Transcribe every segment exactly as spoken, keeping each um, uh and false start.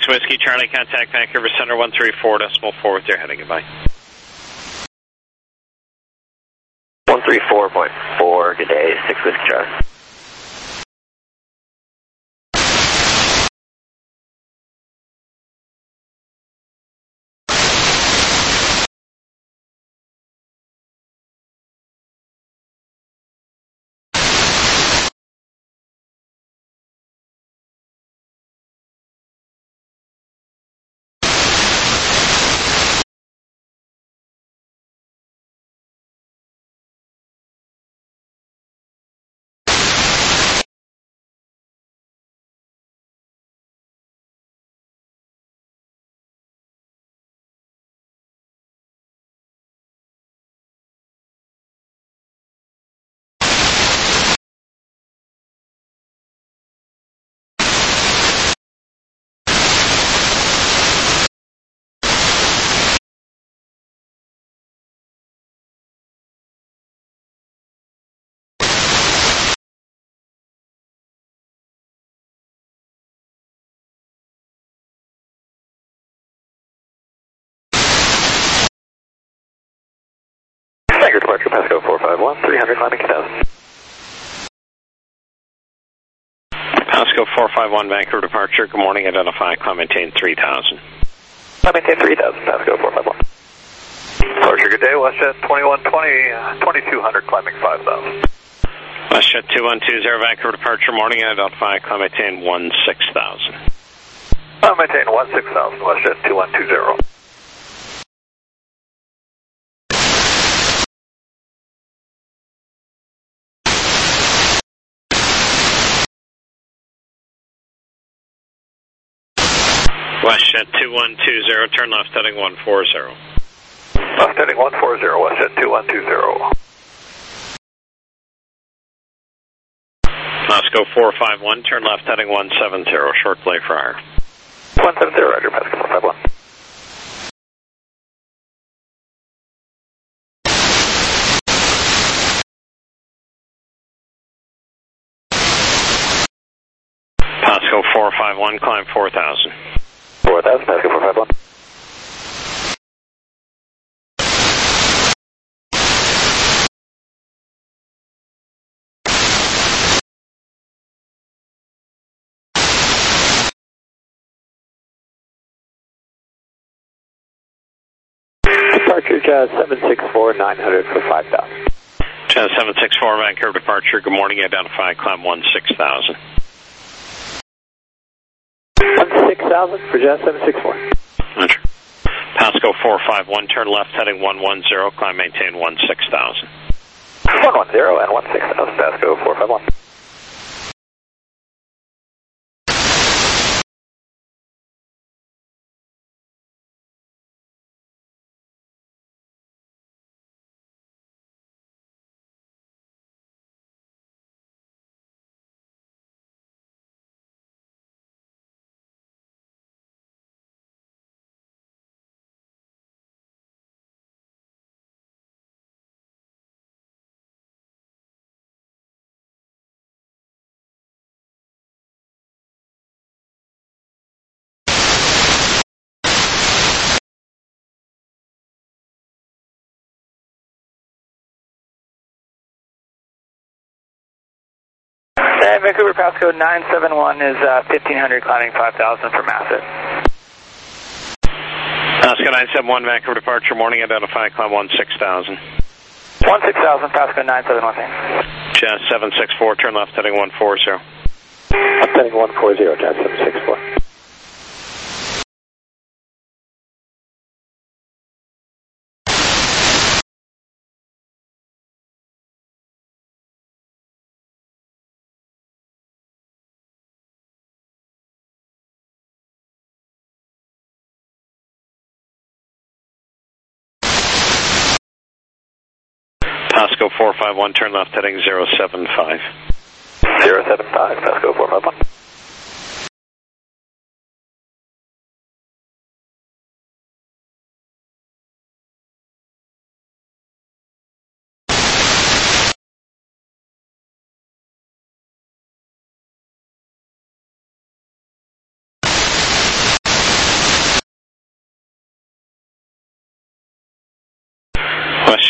Whiskey Charlie, contact Vancouver Center one three four decimal four with your heading. Goodbye. one three four point four, good day, six Whiskey Charlie. Tiger departure, Pasco four five one, three hundred, climbing two thousand. Pasco four five one, Vancouver departure. Good morning, identify, climb maintain three thousand. Climb maintain three thousand, Pasco four five one. Departure, good day, WestJet twenty-one twenty, uh, twenty-two hundred, climbing five thousand. WestJet two one two zero, Vancouver departure, morning, identify, climb maintain one six thousand. Climb maintain one six thousand, WestJet two one two zero. WestJet two one two zero, turn left heading one four zero. Left heading one four zero, WestJet two one two zero. Pasco four five one, turn left heading one seven zero, short play for higher. one seven zero, Roger, Pasco four five one. Pasco four five one, climb four thousand. four thousand, Pasco four five one. Departure Jazz seven six four, nine hundred for five thousand. Jazz seven six four, Vancouver departure. Good morning, identify, climb one six thousand. one six thousand for Jazz seven six four. Roger. Pasco four five one, turn left heading one one zero, climb maintain one six thousand. one one zero and one six thousand, Pasco four five one. And Vancouver Pasco nine seven one is uh, fifteen hundred, climbing five thousand for Massett. Pasco nine seven one, Vancouver departure, morning, identify, climb one six thousand. one six thousand, Pasco nine seven one, thanks. Jazz seven six four, turn left heading one four zero. Left heading one four zero, Jazz seven six four. Pasco four five one, turn left heading zero seven five. zero seven five, Pasco four five one.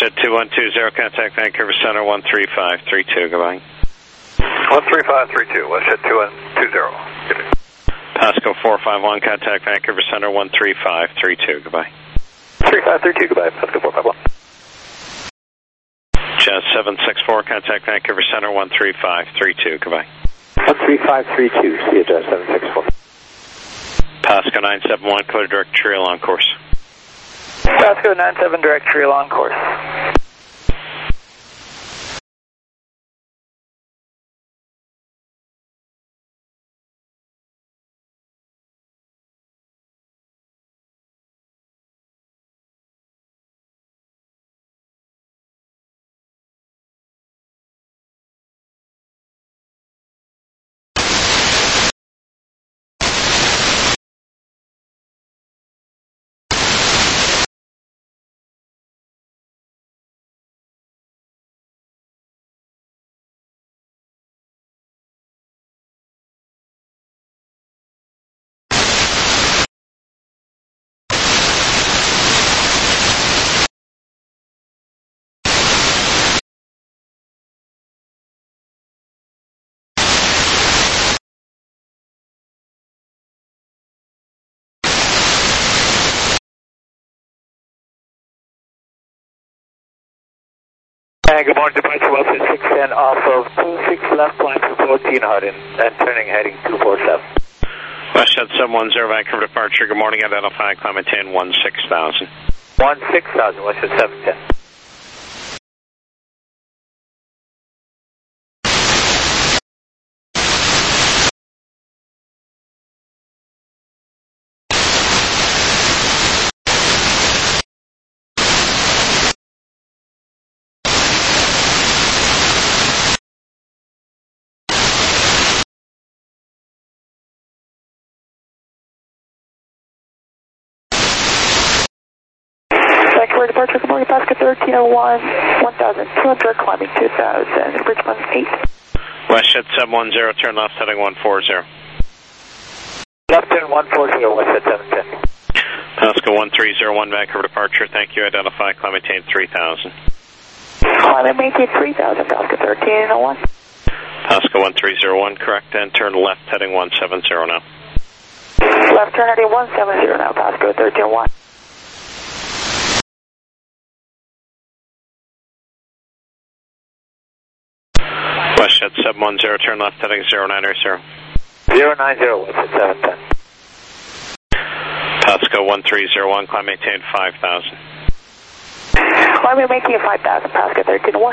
Westjet two one two zero, contact Vancouver Center one three five three two, goodbye. one three five three two, Westjet two one two zero. Pasco four five one, contact Vancouver Center one three five three two, goodbye. three five three two, goodbye, Pasco four five one. Jazz seven six four, contact Vancouver Center one three five three two, goodbye. one three five three two, see you, Jazz seven six four. Pasco nine seven one, clear direct trail on course. Pasco nine seven, direct trail on course. And good morning, departure Westjet six ten off of two six left, line for fourteen Hardin, and turning heading two four seven. Westjet seven one zero, Vancouver departure, good morning, identify, climb maintain one six thousand. one six thousand, Westjet seven ten. Vancouver departure, good morning, Pasco thirteen oh one, one thousand two hundred, climbing two thousand, Richmond eight. Westjet seven one zero, turn left, heading one four zero. Left turn one four zero, Westjet seven ten. Pasco one three zero one, Vancouver departure, thank you, identify, climb maintain three thousand. Climb maintain three thousand, Pasco thirteen oh one. Pasco one three zero one, correct, and turn left, heading one seven zero now. Left turn heading one seven zero now, Pasco thirteen oh one. Westjet seven one zero, turn left, heading zero nine zero. zero nine zero, Westjet seven ten. Pasco one three zero one, climb maintain five thousand. Climb maintain five thousand, Pasco thirteen oh one.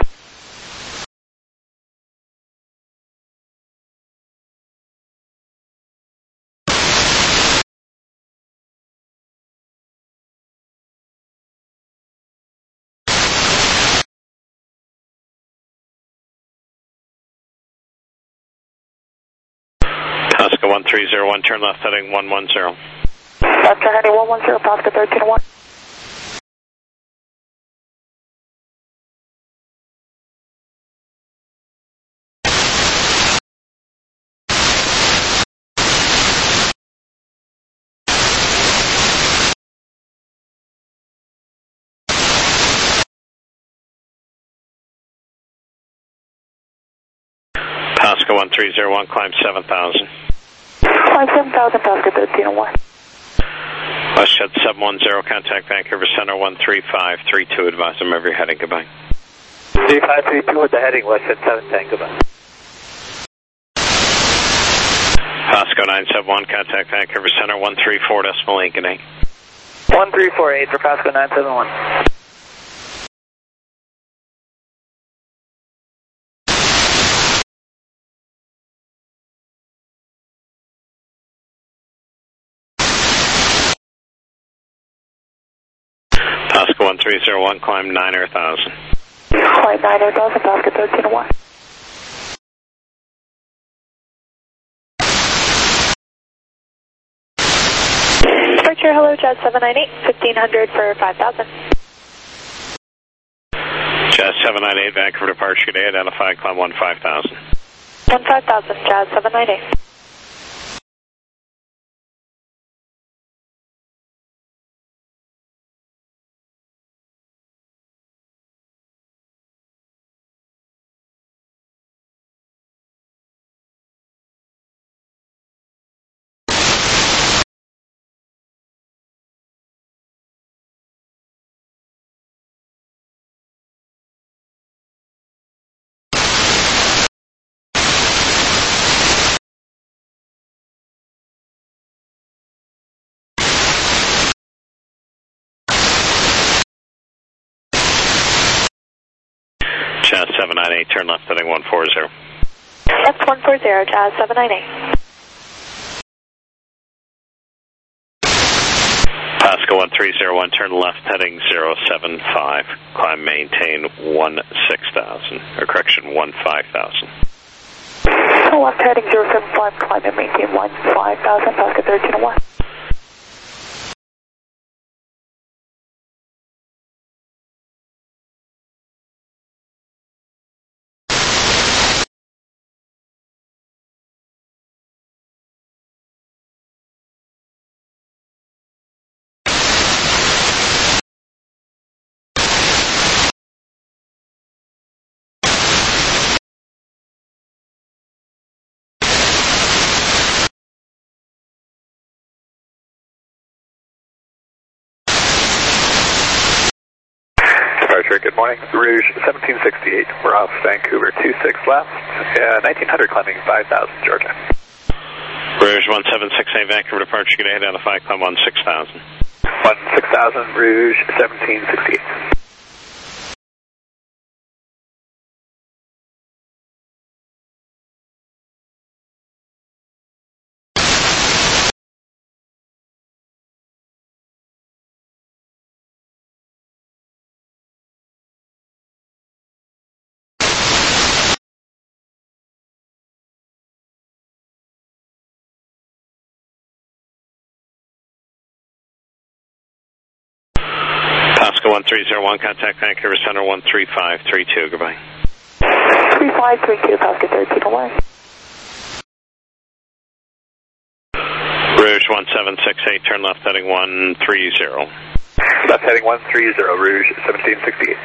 Pasco one three zero one, turn left, heading one one zero. Left turn heading one one zero, Pasco thirteen oh one. Pasco one three zero one, climb seven thousand. Climb seven thousand, Pasco thirteen oh one. Westjet seven one zero, contact Vancouver Center one three five three two, advise them of your heading, goodbye. three five three two with the heading, Westjet seven ten, goodbye. Pasco nine seven one, contact Vancouver Center one three four decimal eight, good night. one three four eight for Pasco nine seven one. Pasco one three zero one, climb nine thousand. Climb nine thousand, Pasco thirteen oh one. Departure, hello, Jazz seven nine eight, fifteen hundred for five thousand. Jazz seven nine eight, Vancouver departure today, identify, climb one five thousand. one five thousand, Jazz seven nine eight. Jazz seven nine eight, turn left heading one four zero. Left one four zero, Jazz seven nine eight. Pasco one three zero one, turn left heading zero seven five. Climb maintain one six thousand, or correction, one five thousand. Left heading zero seven five, climb and maintain one five thousand, Pasco thirteen oh one. Good morning, Rouge seventeen sixty-eight, we're off Vancouver two six left, uh, nineteen hundred climbing five thousand, Georgia. Rouge one seven six eight, Vancouver departure, get ahead out of five, climb one six thousand. one six thousand, Rouge seventeen sixty-eight. Pasco one three zero one, contact Vancouver Center one three five three two, goodbye. three five three two, Pasco thirteen oh one. Rouge one seven six eight, turn left heading one three zero. Left heading one three zero, Rouge seventeen sixty-eight.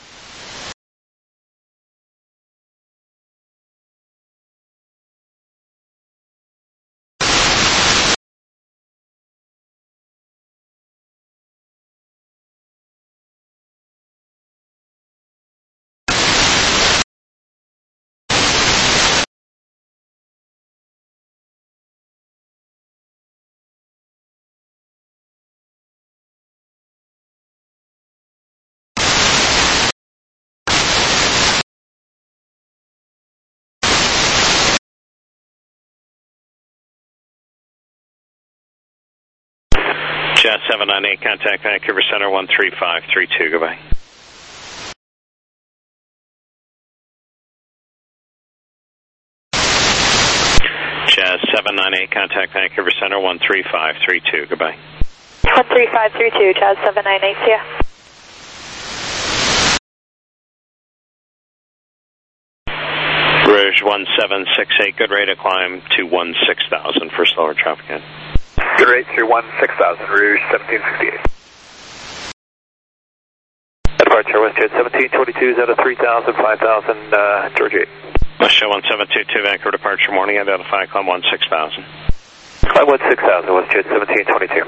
Jazz seven nine eight, contact Vancouver Center one three five three two, goodbye. Jazz seven nine eight, contact Vancouver Center one three five three two, goodbye. one three five three two, Jazz seven nine eight, see ya. Rouge one seven six eight, good rate of climb to one six thousand for slower traffic end. Good rate through one six thousand, Rouge seventeen sixty-eight. Departure WestJet seventeen twenty-two is out of three thousand, five thousand, uh, Georgia eight. WestJet one seven two two, Vancouver departure morning, end out of five, climb one six thousand. Climb one six thousand, WestJet seventeen twenty-two.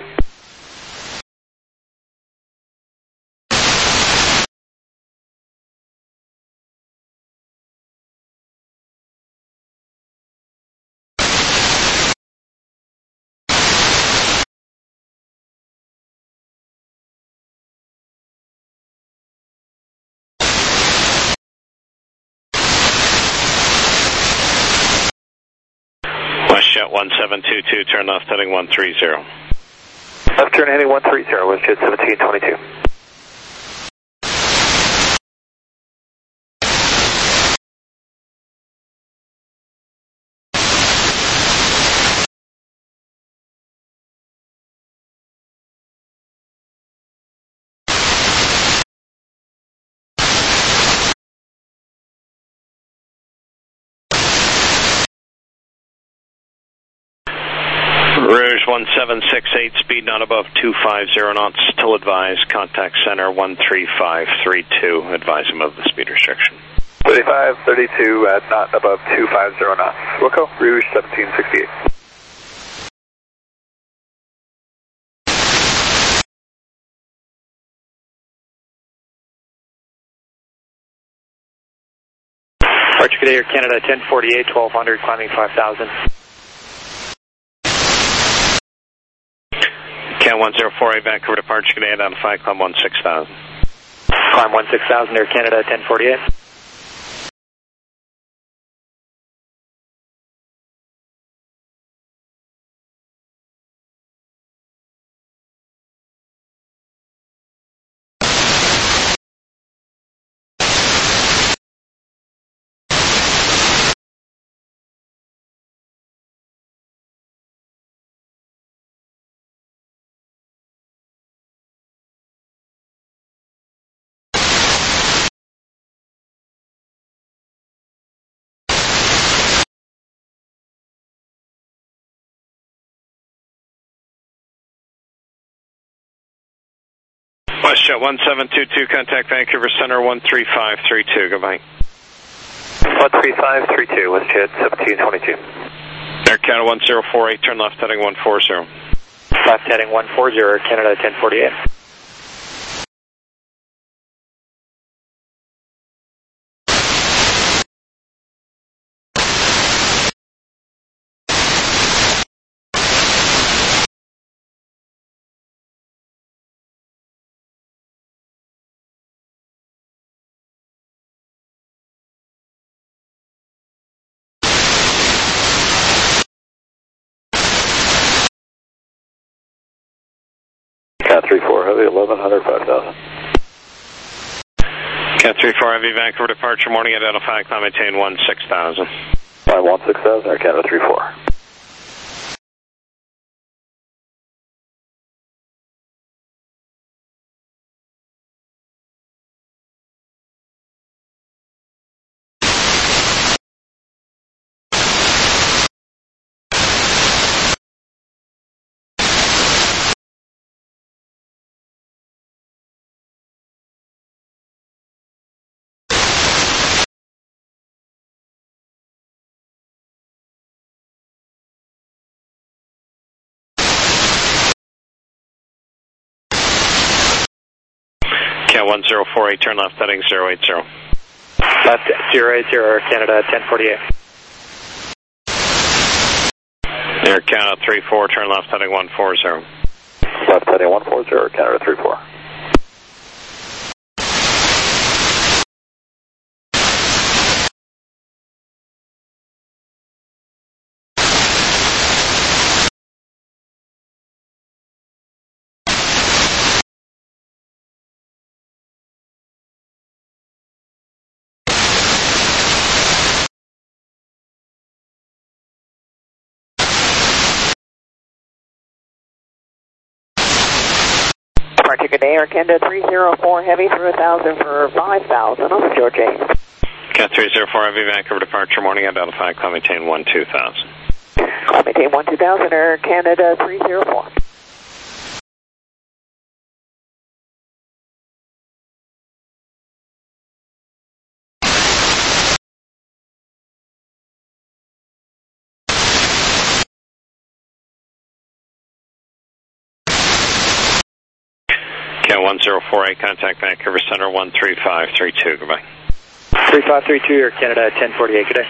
WestJet one seven two two, turn left heading one three zero. Left turn heading one three zero, WestJet seventeen twenty-two. Rouge one seven six eight, speed not above two five zero knots, still advise, contact center one three five three two, advise him of the speed restriction. thirty-five thirty-two at not above two five zero knots. Wilco, Rouge seventeen sixty-eight. Departure good day, Air Canada ten forty-eight, twelve hundred, climbing five thousand. Can one zero four eight, Vancouver departure, good day, down to five, climb one six thousand. Climb one six thousand, Air Canada ten forty-eight. WestJet one seven two two, contact Vancouver Center one three five three two, goodbye. one three five three two, WestJet seventeen twenty-two. Air Canada one zero four eight, turn left heading one four zero. Left heading one four zero, Canada ten forty-eight. Cat three four Heavy, eleven hundred, five thousand. Cat three four Heavy, Vancouver departure, morning, identify, climb, maintain one six thousand. Climb one six thousand, Air Canada three four. Cat one zero four eight, turn left heading zero eight zero. Left zero eight zero, Canada ten forty-eight. Air Canada three four, turn left heading one four zero. Left heading one four zero, Canada three four. Departure, good day, Air Canada three zero four Heavy through one thousand for five thousand on George eight. Cat three zero four Heavy, Vancouver departure, morning, identify, climb, maintain one two thousand. Climb, maintain one two thousand, Air Canada three zero four. Cat one zero four eight, contact Vancouver Center one three five three two, goodbye. three five three two, Air Canada ten forty-eight, good day.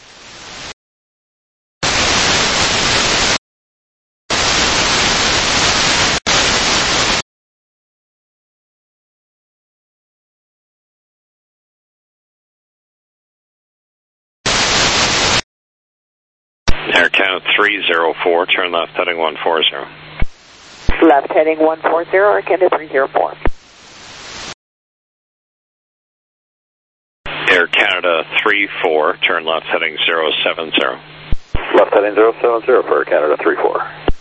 Air Canada three zero four, turn left heading one four zero. Left heading one four zero, Air Canada three zero four. Air Canada three four, turn left heading zero seven zero. Left heading zero seven zero for Air Canada three four.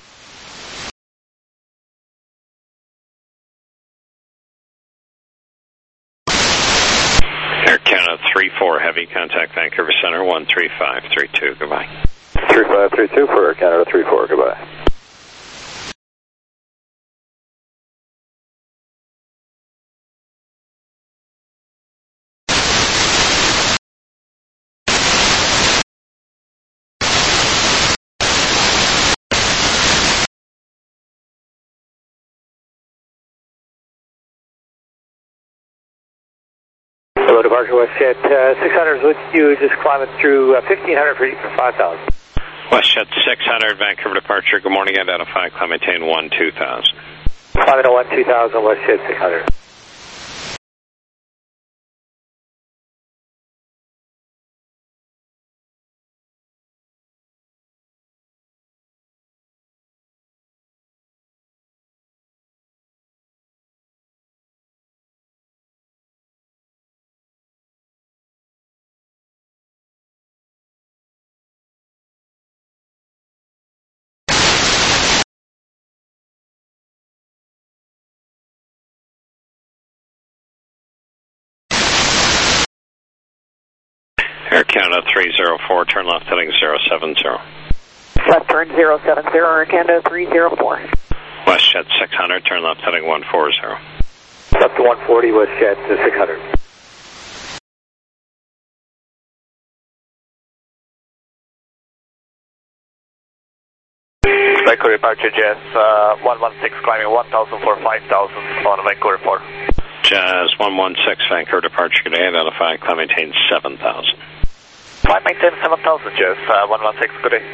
Air Canada three four Heavy, contact Vancouver Center one three five three two, goodbye. three five three two for Air Canada three four, goodbye. Hello, departure WestJet uh, six hundred is with you, just climbing through uh, fifteen hundred for, for five thousand. WestJet six hundred, Vancouver departure, good morning, identify, climb, maintain one two thousand. Climbing to one two thousand, WestJet six hundred. Air Canada three zero four, turn left heading zero seven zero. Left turn zero seven zero, Air Canada three zero four. WestJet six hundred, turn left heading one four zero. Up to one forty, WestJet to six hundred. Vancouver departure Jazz uh, one one six climbing one thousand for five thousand on Vancouver four. Jazz one one six, Vancouver departure, good day, identify, climb maintain seven thousand. Climb maintain seven thousand Jazz uh, one one six, good day.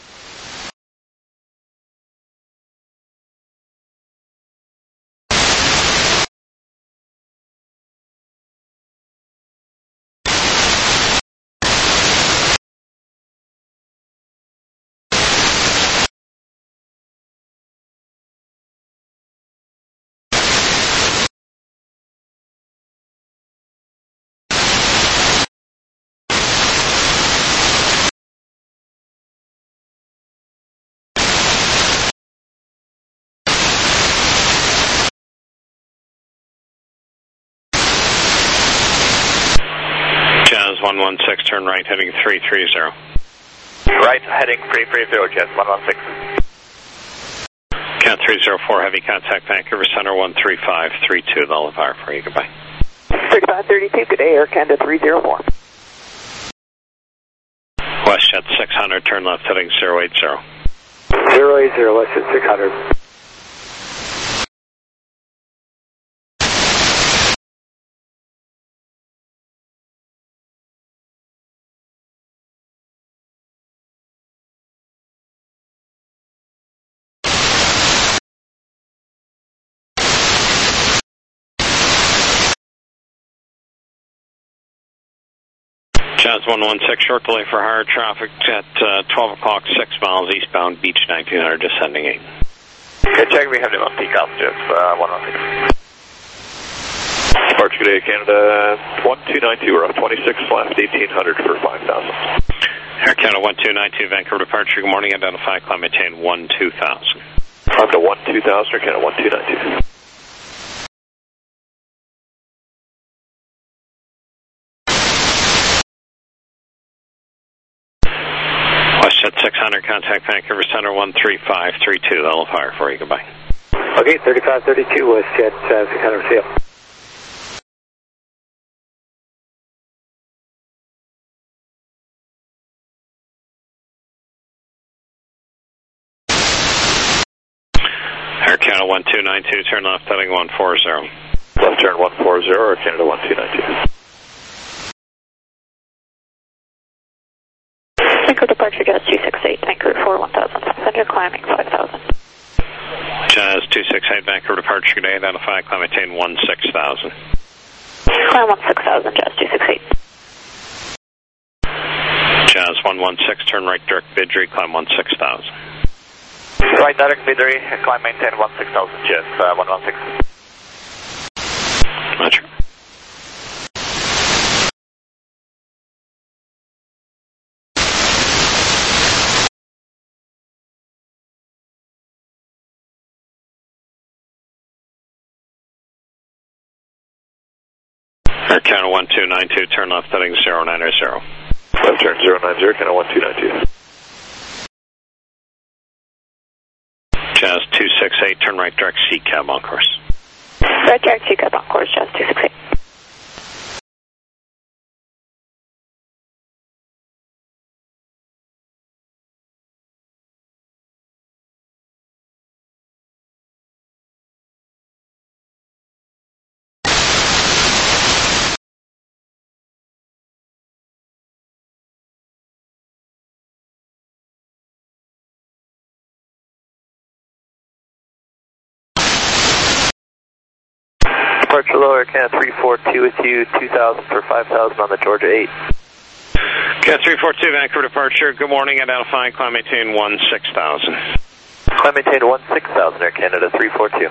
one one six, turn right, heading three three zero. Right, heading three three zero, Jazz one one six. Cat three zero four, heavy contact, Vancouver Center one three five three two, they'll fire for you, goodbay. thirty-five thirty-two, good day, Air Canada three zero four. WestJet six hundred, turn left, heading zero eight zero. zero eight zero, WestJet six hundred. Jazz one one six, short delay for higher traffic at uh, twelve o'clock, six miles eastbound, Beach nineteen hundred, descending eight. Okay, check, we have them on peak off, Jazz uh, one one six. Departure, good day, Canada one two nine two, we're off twenty-six left, eighteen hundred for five thousand. Air Canada one two nine two, Vancouver departure, good morning, identify, climb maintain one two thousand. Up to one two thousand, Air Canada one two nine two. WestJet six hundred, contact Vancouver Center one three five three two, they'll fire for you, goodbye. Okay, thirty-five thirty-two, WestJet uh, six hundred, see ya. Air Canada one two nine two, turn left, heading one four zero. Left turn one four zero, Air Canada one two nine two. Vancouver departure, Jazz two six eight, Vancouver four one thousand, center climbing five thousand. Jazz two six eight, Vancouver departure, good day, identify, climb maintain one six thousand. Climb one six thousand, Jazz two six eight. Jazz one one six, turn right, direct Bidri, climb one six thousand. Right, direct Bidri, climb maintain one six thousand, Jazz uh, one one six. Roger. Air Canada one two nine two, turn left, heading zero nine zero. Left turn zero nine zero, Canada one two nine two. Jazz two six eight, turn right, direct C cab on course. Right direct C cab on course, Jazz two six eight. Departure lower, Canada three four two with you, two thousand for five thousand on the Georgia eight. Cat three four two, Vancouver departure, good morning, identify, climb maintain one six thousand. Climb maintain one six thousand, Air Canada three four two.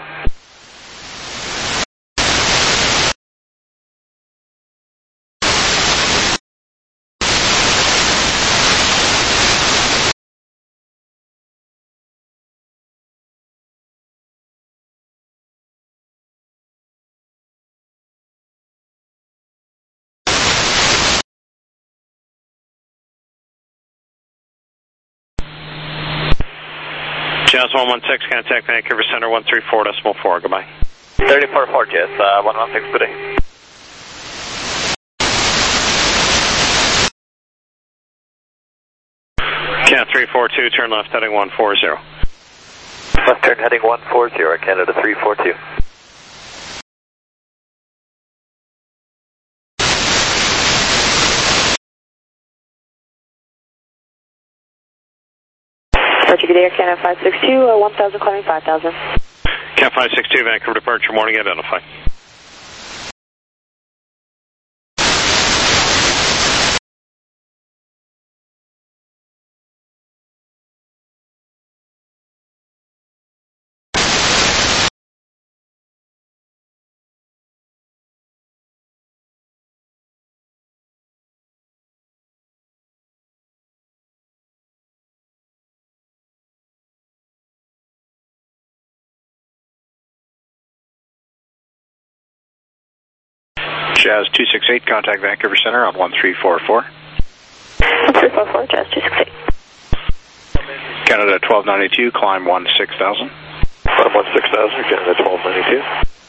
Jazz one one six, contact Vancouver Center one three four decimal four, goodbye. thirty-four four Jets, uh, one one six today. Canada three four two, turn left heading one four zero. Left turn heading one four zero, Canada three four two. Departure, good day, Air Canada five six two, uh, one thousand climbing five thousand. Cat five six two, Vancouver departure, morning, identify. Jazz two six eight, contact Vancouver Center on one three four four. one three four four, Jazz two six eight. Canada twelve ninety-two, climb one six thousand. Climb one six thousand, Canada twelve ninety-two.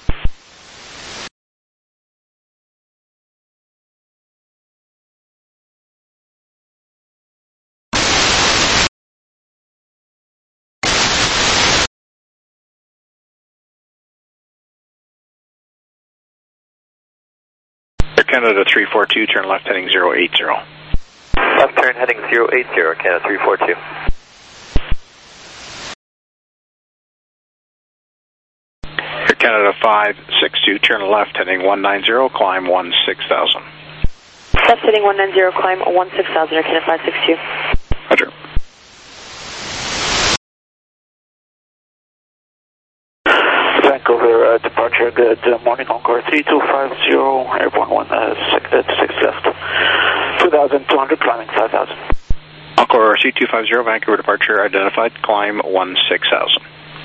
Canada three four two, turn left heading zero eight zero. Left turn heading zero eight zero, Canada three four two. Air Canada five six two, turn left heading one nine zero, climb one six thousand. Left heading one nine zero, climb one six thousand, Air Canada five six two. Roger. Vancouver uh, departure, good uh, morning, Encore three two five zero, airborne one uh, six, uh, six left, two thousand two hundred, climbing five thousand. Encore C two five zero, Vancouver departure identified, climb one six thousand.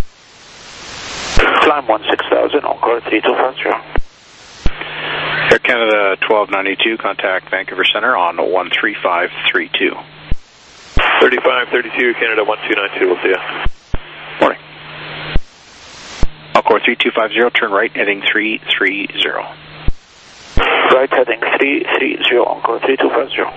Climb one six thousand, Encore three two five zero. Air Canada twelve ninety-two, contact Vancouver Center on one three five three two. thirty-five thirty-two, Canada one two nine two, we'll see you. Morning. Encore three two five zero, turn right heading three three zero. Right heading three three zero, Encore three two five zero.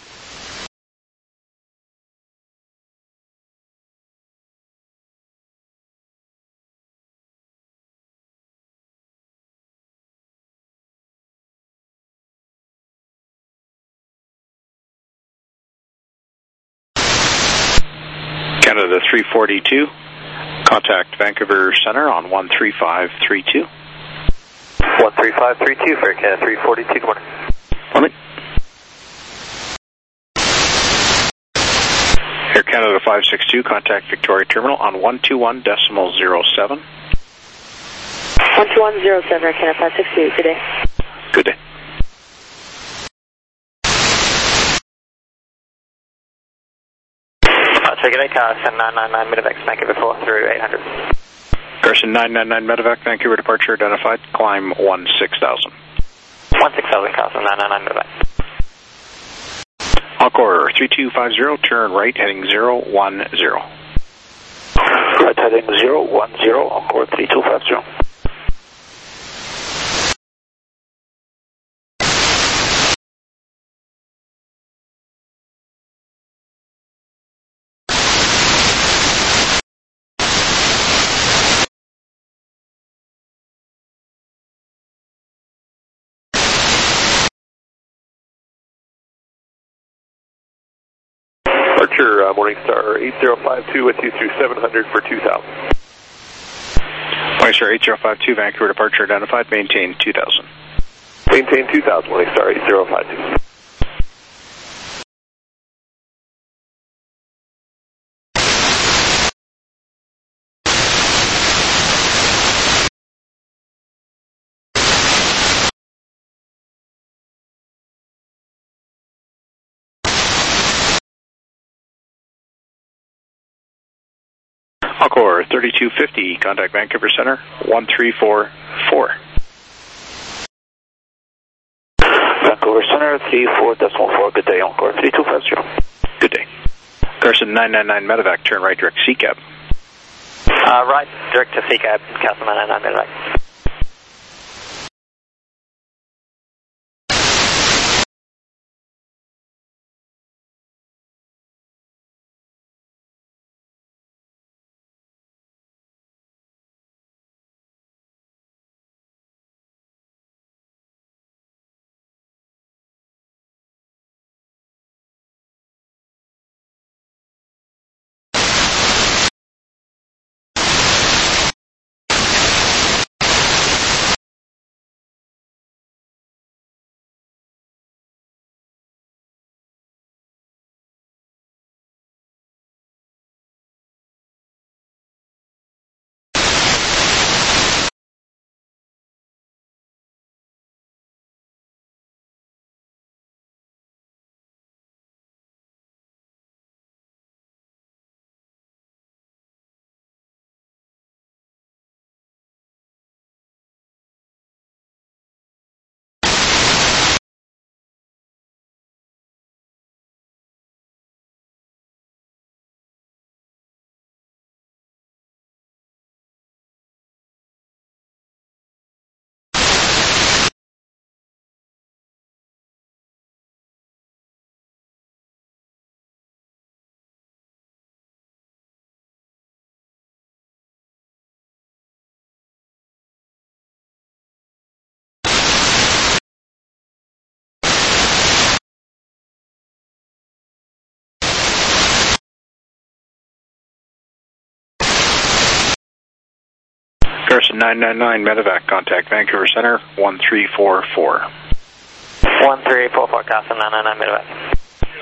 Canada three forty-two, contact Vancouver Center on one three five three two. one three five three two for Canada three forty-two, good morning. Morning. Air Canada five six two, contact Victoria Terminal on one two one decimal zero seven. one two one zero seven, Air Canada five six two, good day. Good day. Good day, Carson nine nine nine, Medevac, Vancouver four through eight hundred. Carson nine nine nine, Medevac, Vancouver departure identified, climb one six thousand. one six thousand, Carson nine nine nine, Medevac. Encore three two five zero, turn right heading zero one zero. Right heading zero one zero, Encore three two five zero. Departure, uh, Morningstar eight zero five two with you through seven hundred for two thousand. Morningstar eight zero five two, Vancouver departure identified, maintain two thousand. Maintain two thousand, Morningstar eight zero five two. Encore thirty-two fifty, contact Vancouver Center, one three four four. Vancouver Center, three four decimal four, good day, Encore three two five zero. Good day. Carson nine nine nine, Medevac, turn right direct C C A B. Uh, right, direct to C C A B, Carson nine nine nine, Medevac. Carson nine nine nine Medevac, contact Vancouver Center one three four four. one three four four, Carson nine nine nine Medevac.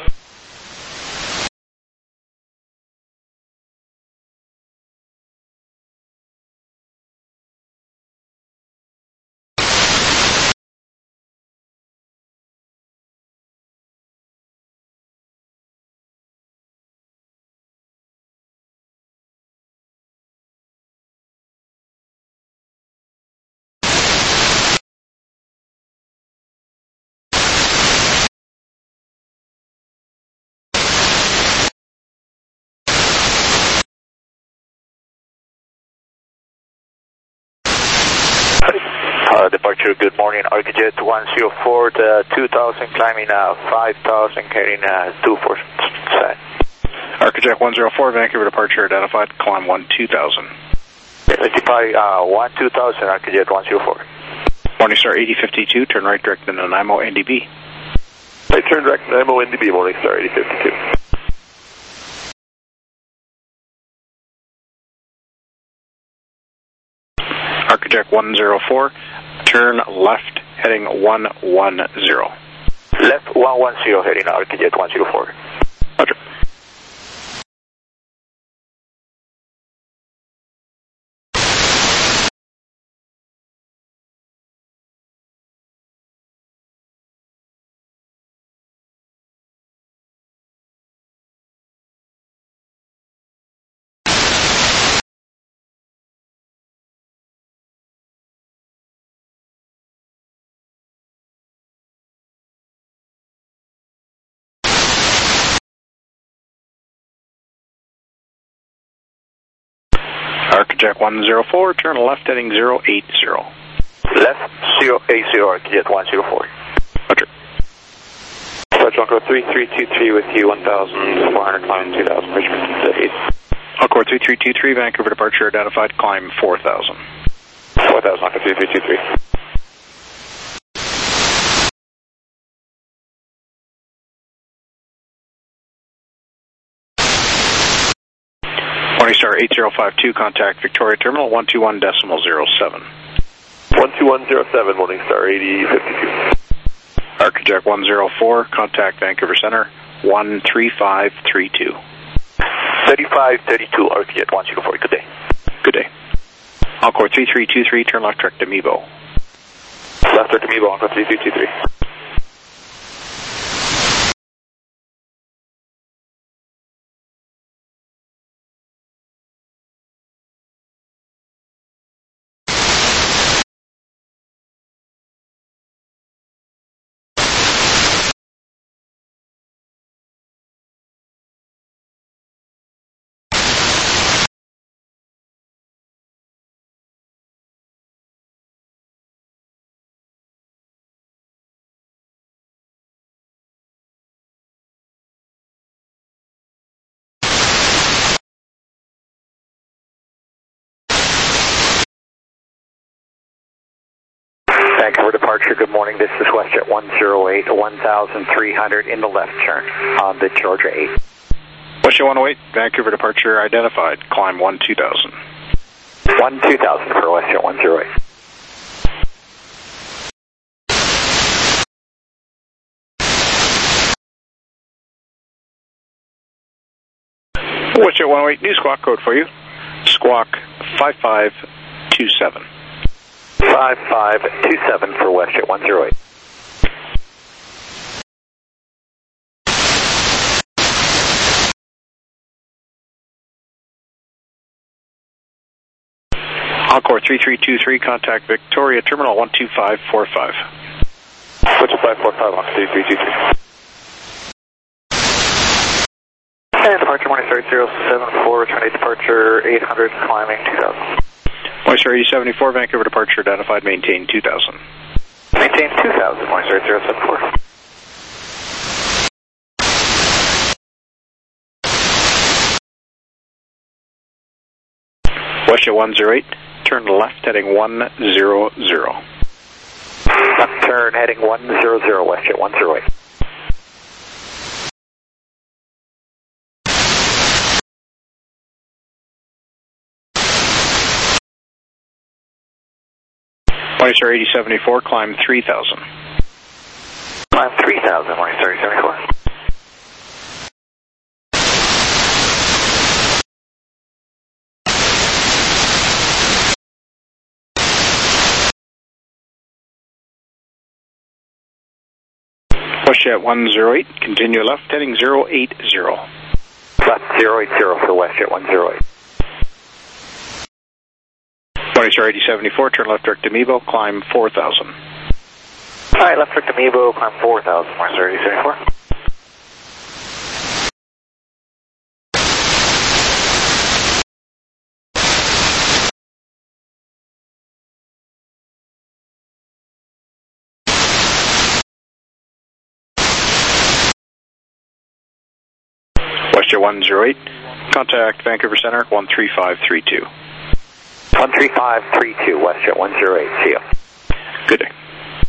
Uh, departure, good morning, ArcaJet one zero four, uh, two thousand climbing uh, five thousand, heading uh, two four seven. ArcaJet one zero four, Vancouver departure identified, climb one two thousand. Identify uh, one two thousand, ArcaJet one zero four. Morningstar eighty fifty-two, turn right direct to Nanaimo N D B. Right turn direct to Nanaimo N D B, Morningstar eighty fifty-two. ArcaJet one zero four, turn left, heading one one zero. Left one one zero, heading ArcaJet one zero four. Roger. ArcaJet one zero four, turn left heading zero eight zero. Left zero eight zero, ArcaJet one zero four. Roger. Approach Encore three three two three with you, one thousand four hundred, climb two thousand, Richmond eight. Encore three three two three, Vancouver departure identified, climb four thousand. four thousand, Encore three three two three. Morningstar eight zero five two, contact Victoria Terminal one two one decimal zero seven. one two one zero seven, Morningstar eighty fifty-two. ArcaJet one zero four, contact Vancouver Center one three five three two. thirty-five thirty-two, ArcaJet one zero four, good day. Good day. Encore three three two three, turn left direct to Mebo. Left direct to Mebo, Encore three three two three. Vancouver departure, good morning. This is WestJet one zero eight, one thousand three hundred in the left turn on the Georgia eight. WestJet one oh eight, Vancouver departure identified, climb one two thousand. one two thousand for WestJet one zero eight. WestJet one oh eight, new squawk code for you. Squawk five five two seven. five five two seven for WestJet one zero eight. Encore three three two three, contact Victoria Terminal one two five four five. one two five four five on three three two three. And departure Morningstar zero seven four, returning departure eight hundred, climbing two thousand. Morningstar eighty seventy-four, Vancouver departure identified, maintain two thousand. Maintain two thousand, Morningstar zero seven four. WestJet one zero eight, turn left heading one zero zero. Left turn heading one zero zero, WestJet one zero eight. Morningstar eighty seventy-four, climb three thousand. Climb three thousand, Morningstar eighty seventy-four. WestJet one zero eight, continue left, heading zero eight zero. Left zero eight zero for WestJet one zero eight. Morningstar eighty seventy-four, turn left direct to Mevo, climb four thousand. Alright, left direct to Mevo, climb four thousand, Morningstar eighty seventy-four. WestJet one zero eight, contact Vancouver Center, one three five three two. one three five three two, WestJet one zero eight, see you. Good day.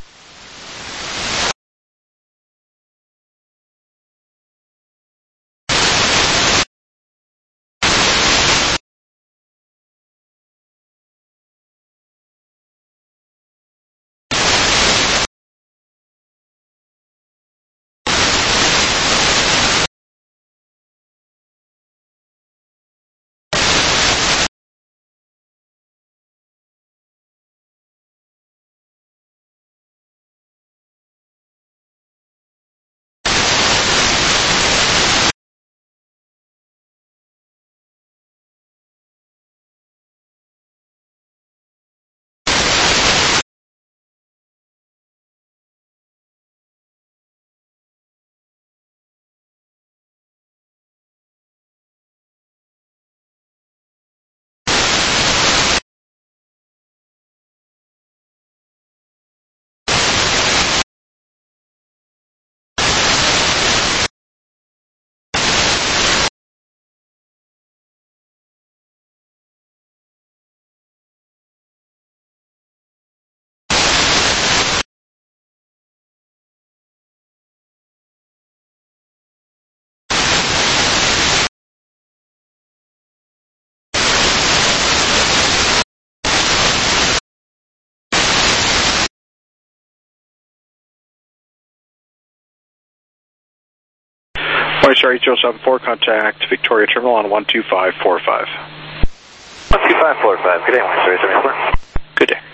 Morningstar eight zero seven four, contact Victoria Terminal on one two five four five. one two five four five, good day, Morningstar eight seventy-four. Good day.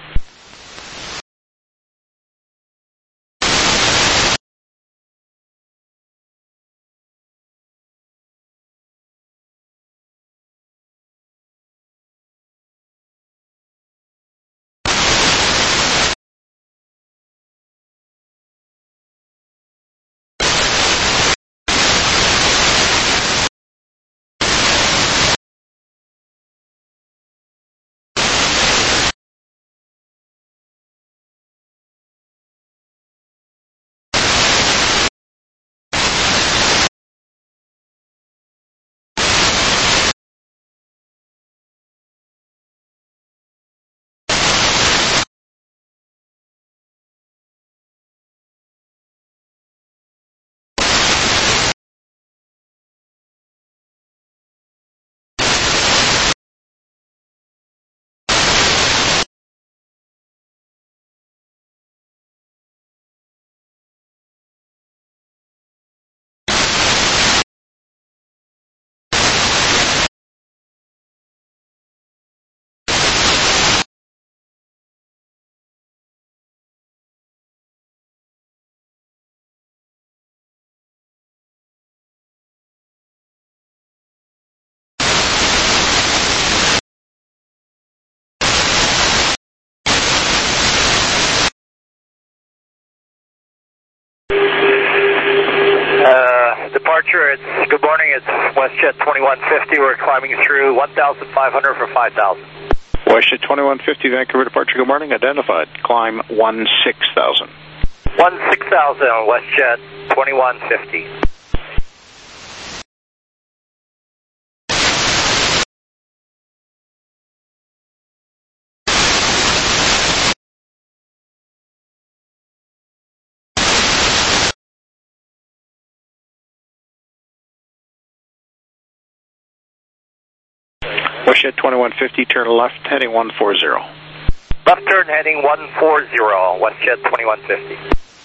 Departure, it's good morning, it's WestJet twenty-one fifty, we're climbing through one thousand five hundred for five thousand. WestJet twenty-one fifty, Vancouver departure, good morning, identified, climb one six thousand. one six thousand, WestJet twenty-one fifty. WestJet twenty-one fifty, turn left, heading one four zero. Left turn heading one four zero, WestJet twenty-one fifty.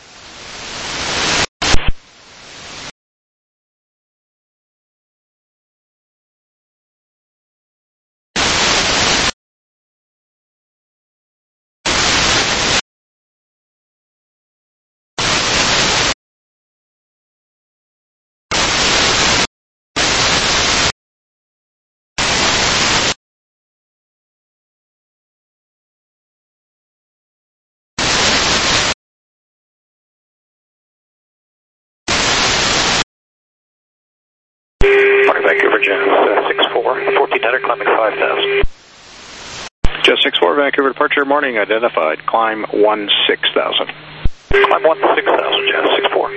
Vancouver Jet uh, six four, fourteen hundred, climbing five thousand. Jet six four, Vancouver departure, morning, identified, climb one six thousand. Climb one six thousand, Jet six four.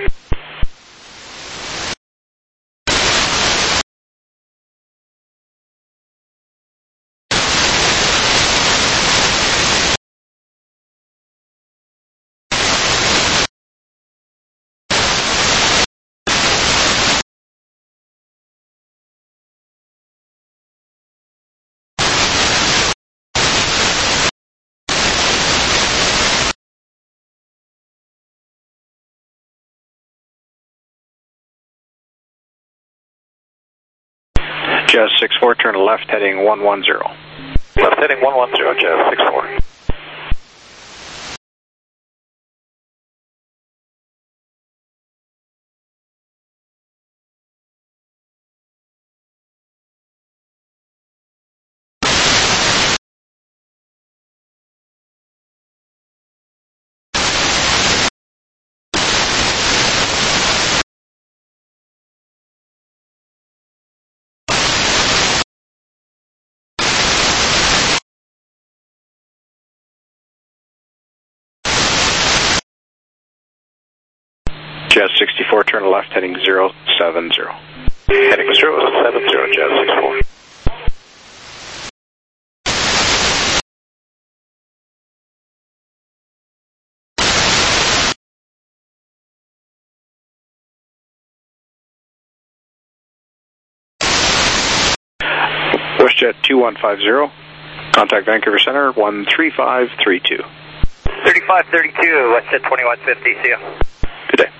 Jazz six four, turn left heading one one zero. Left heading one one zero, Jazz six four. Jazz sixty-four, turn left heading zero seven zero. Heading zero seven zero, Jazz six four. WestJet two one five zero, contact Vancouver Center one three five three two. thirty-five thirty-two, WestJet twenty-one fifty, see ya. Good day.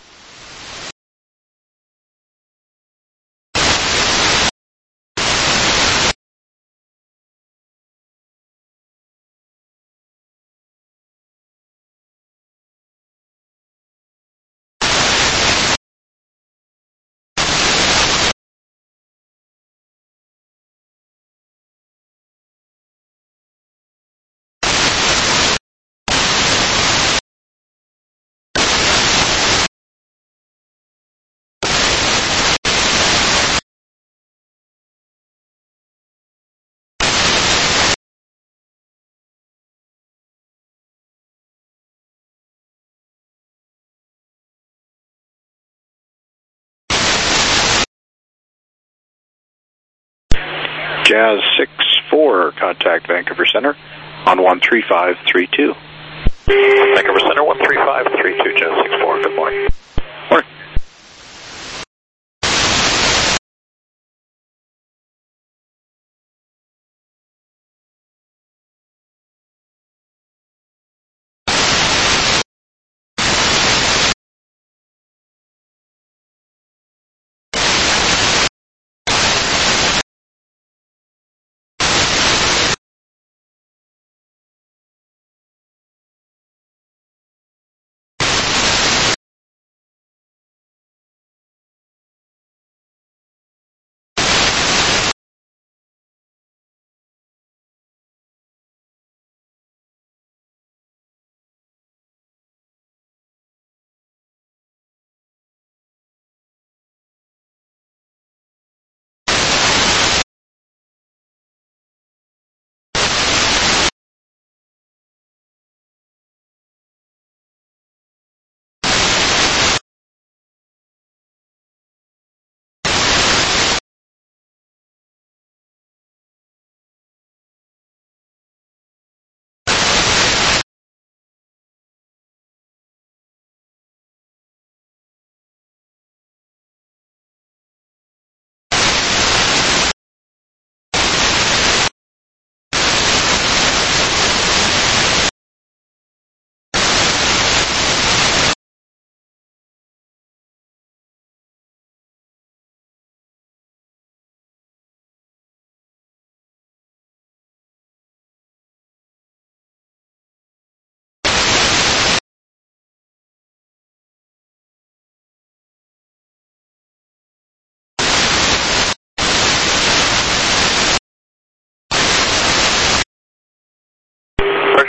Jazz six four, contact Vancouver Center on one three five three two. Vancouver Center one three five three two, Jazz six four, good morning. Morning.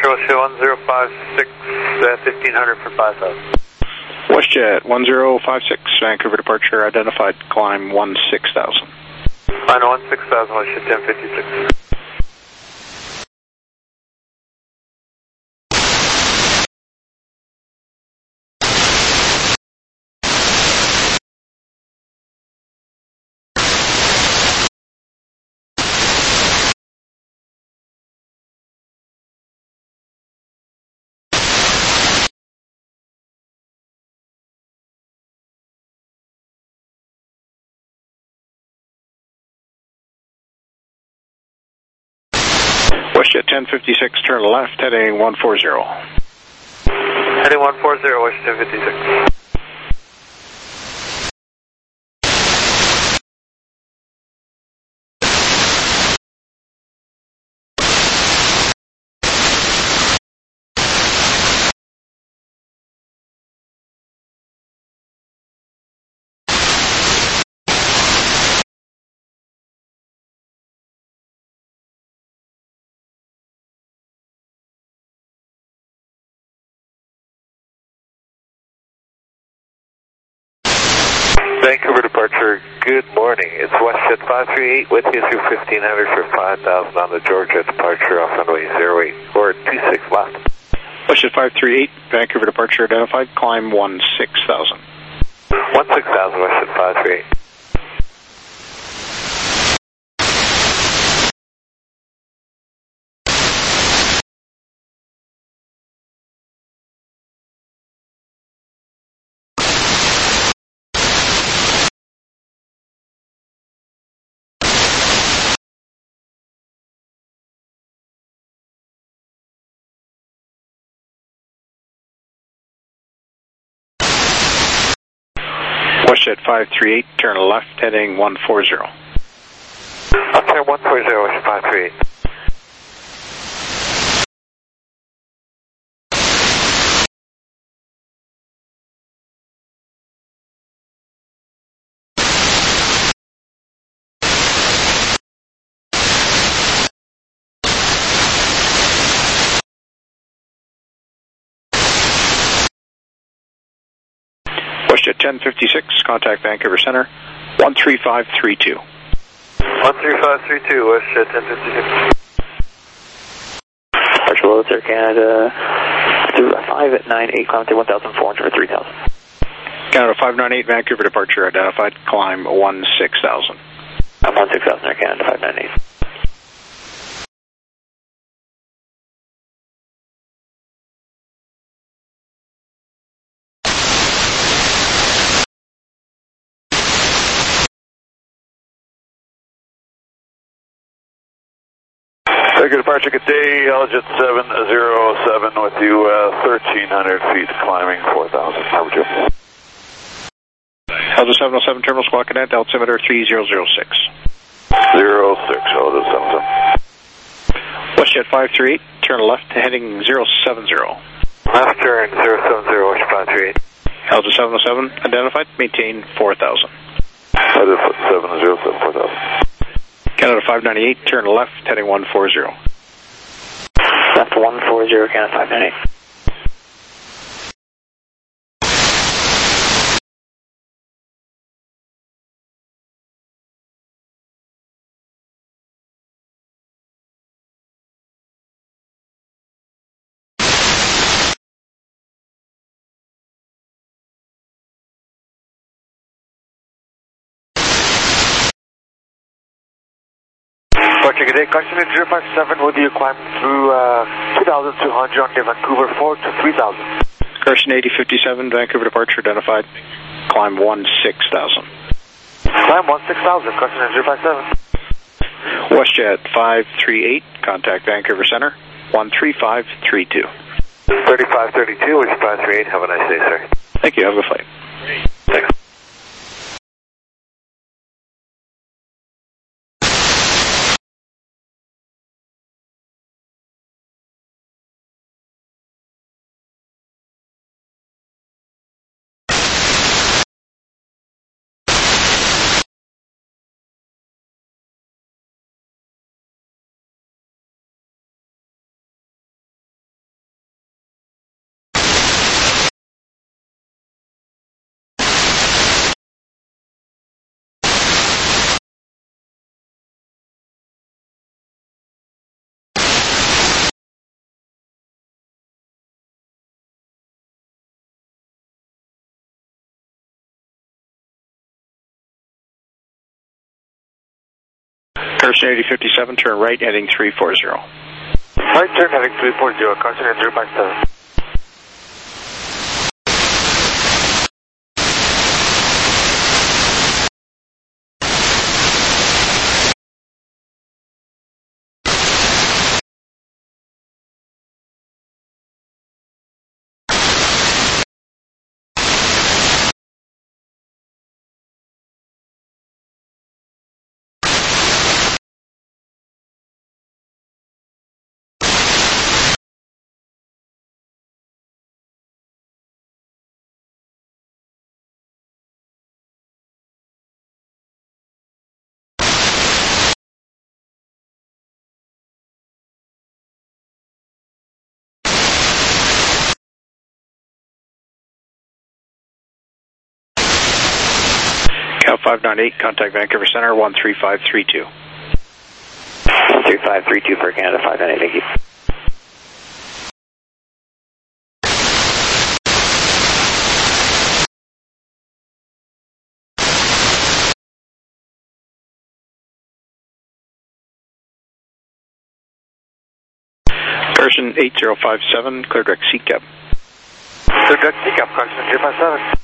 WestJet one zero five six, uh, fifteen hundred for five thousand. WestJet one zero five six, Vancouver departure identified, climb one six thousand. Final one six thousand, WestJet ten fifty-six. WestJet ten fifty-six, turn left, heading one four zero. Heading one four zero, WestJet ten fifty-six. Vancouver departure, good morning. It's WestJet five three eight with you through fifteen hundred for five thousand on the Georgia departure off runway zero eight or two six left. WestJet five three eight, Vancouver departure identified, climb one six thousand. one six thousand, WestJet five three eight. WestJet five three eight, turn left, heading one four zero. I'll turn one four zero, WestJet five three eight. WestJet ten fifty-six, contact Vancouver Center, one three five three two. one three five three two, WestJet ten fifty-six. Departure loads Air Canada through five at nine eight, climb to one thousand four hundred for three thousand. Canada five nine eight, Vancouver departure identified, climb one six thousand. I'm one six thousand Air Canada five nine eight. Very good departure, good day. Aljet seven zero seven with you, uh, thirteen hundred feet, climbing four thousand. How would you? Aljet seven oh seven, Terminal Squawk Cadet, altimeter three zero zero six. zero six, Aljet seven seven. WestJet five three eight, turn left, heading zero seven zero. Left turn, zero seven zero, WestJet five three eight. Aljet seven oh seven, identified, maintain four thousand. Aljet seven zero seven, four thousand. Canada five ninety-eight, turn left, heading one four zero. Left one four zero, Canada five nine eight. Good day, Continent zero five seven with you, climb through uh, two thousand two hundred on Vancouver four to three thousand. Carson eighty fifty-seven, Vancouver departure identified, climb one six thousand. Climb one six thousand, Continent zero five seven. WestJet five three eight, contact Vancouver Center, one three five three two. thirty-five thirty-two, WestJet five three eight, have a nice day, sir. Thank you, have a good flight. Thanks. Person eighty fifty-seven, turn right, heading three forty. Right turn heading three forty, caution at zero five seven. Cal five nine eight, contact Vancouver Center, one three five three two. one three five three two for Canada five nine eight, thank you. Person eight zero five seven, clear direct C CAP. Clear direct C CAP, caution zero five seven.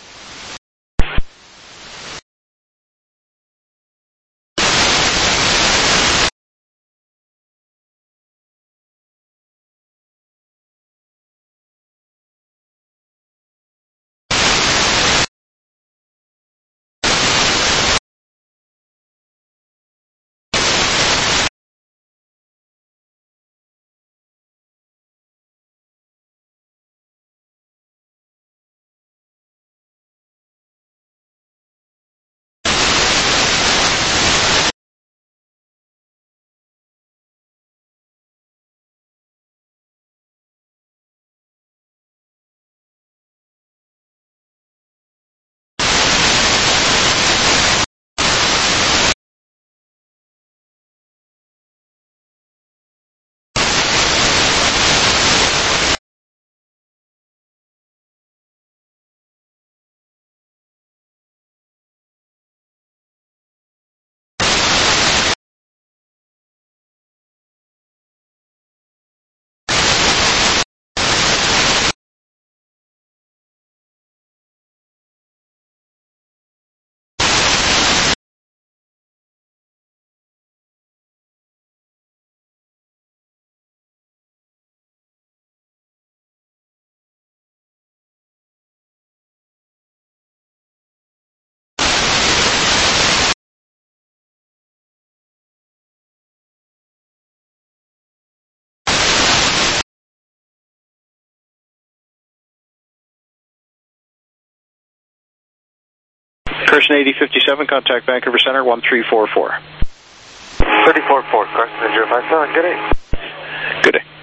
Person eighty fifty-seven, contact Vancouver Center, one three four four. three four four, caution zero five seven, good day. Good day.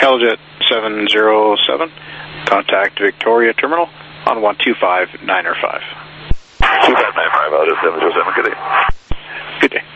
Skyjet seven zero seven, contact Victoria Terminal on one two five nine five. two five nine five, out of seven zero seven, good day. Good day.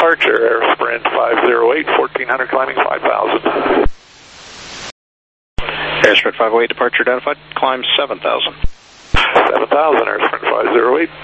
departure, Air Sprint five oh eight, fourteen hundred climbing five thousand. Air Sprint five oh eight, departure identified, climb seven thousand. seven thousand, Air Sprint five oh eight.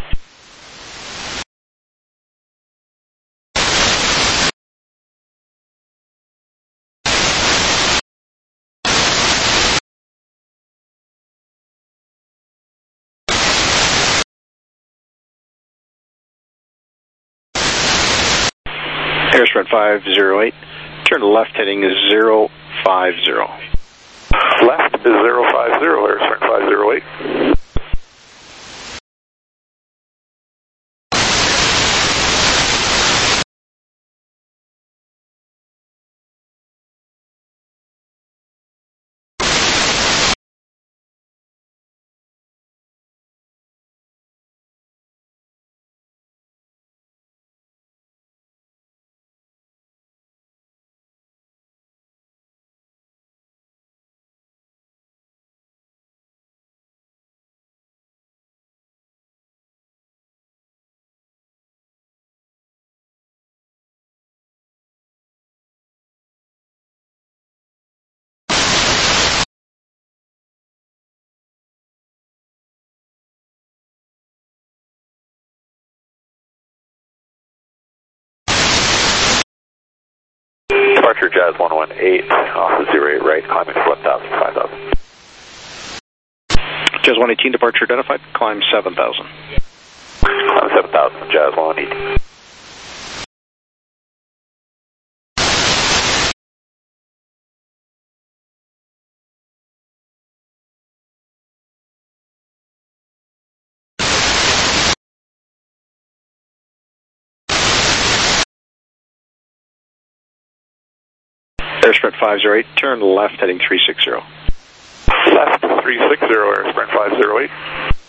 Air Sprint five oh eight, turn left heading zero five zero. Left is zero five zero, Air Sprint five oh eight. Departure Jazz one one eight, off the zero eight right, climbing one thousand, five thousand. Jazz one eighteen, departure identified, climb seven thousand. Climb seven thousand, Jazz one one eight. Air Sprint five oh eight, turn left heading three six zero. Left three six zero, Air Sprint five oh eight.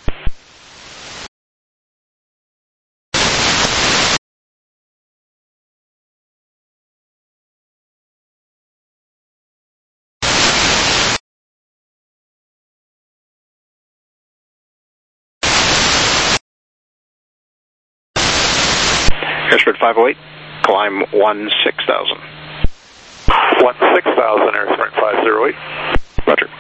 Air Sprint five oh eight, climb one six thousand. one six thousand, Air Sprint five oh eight. Roger.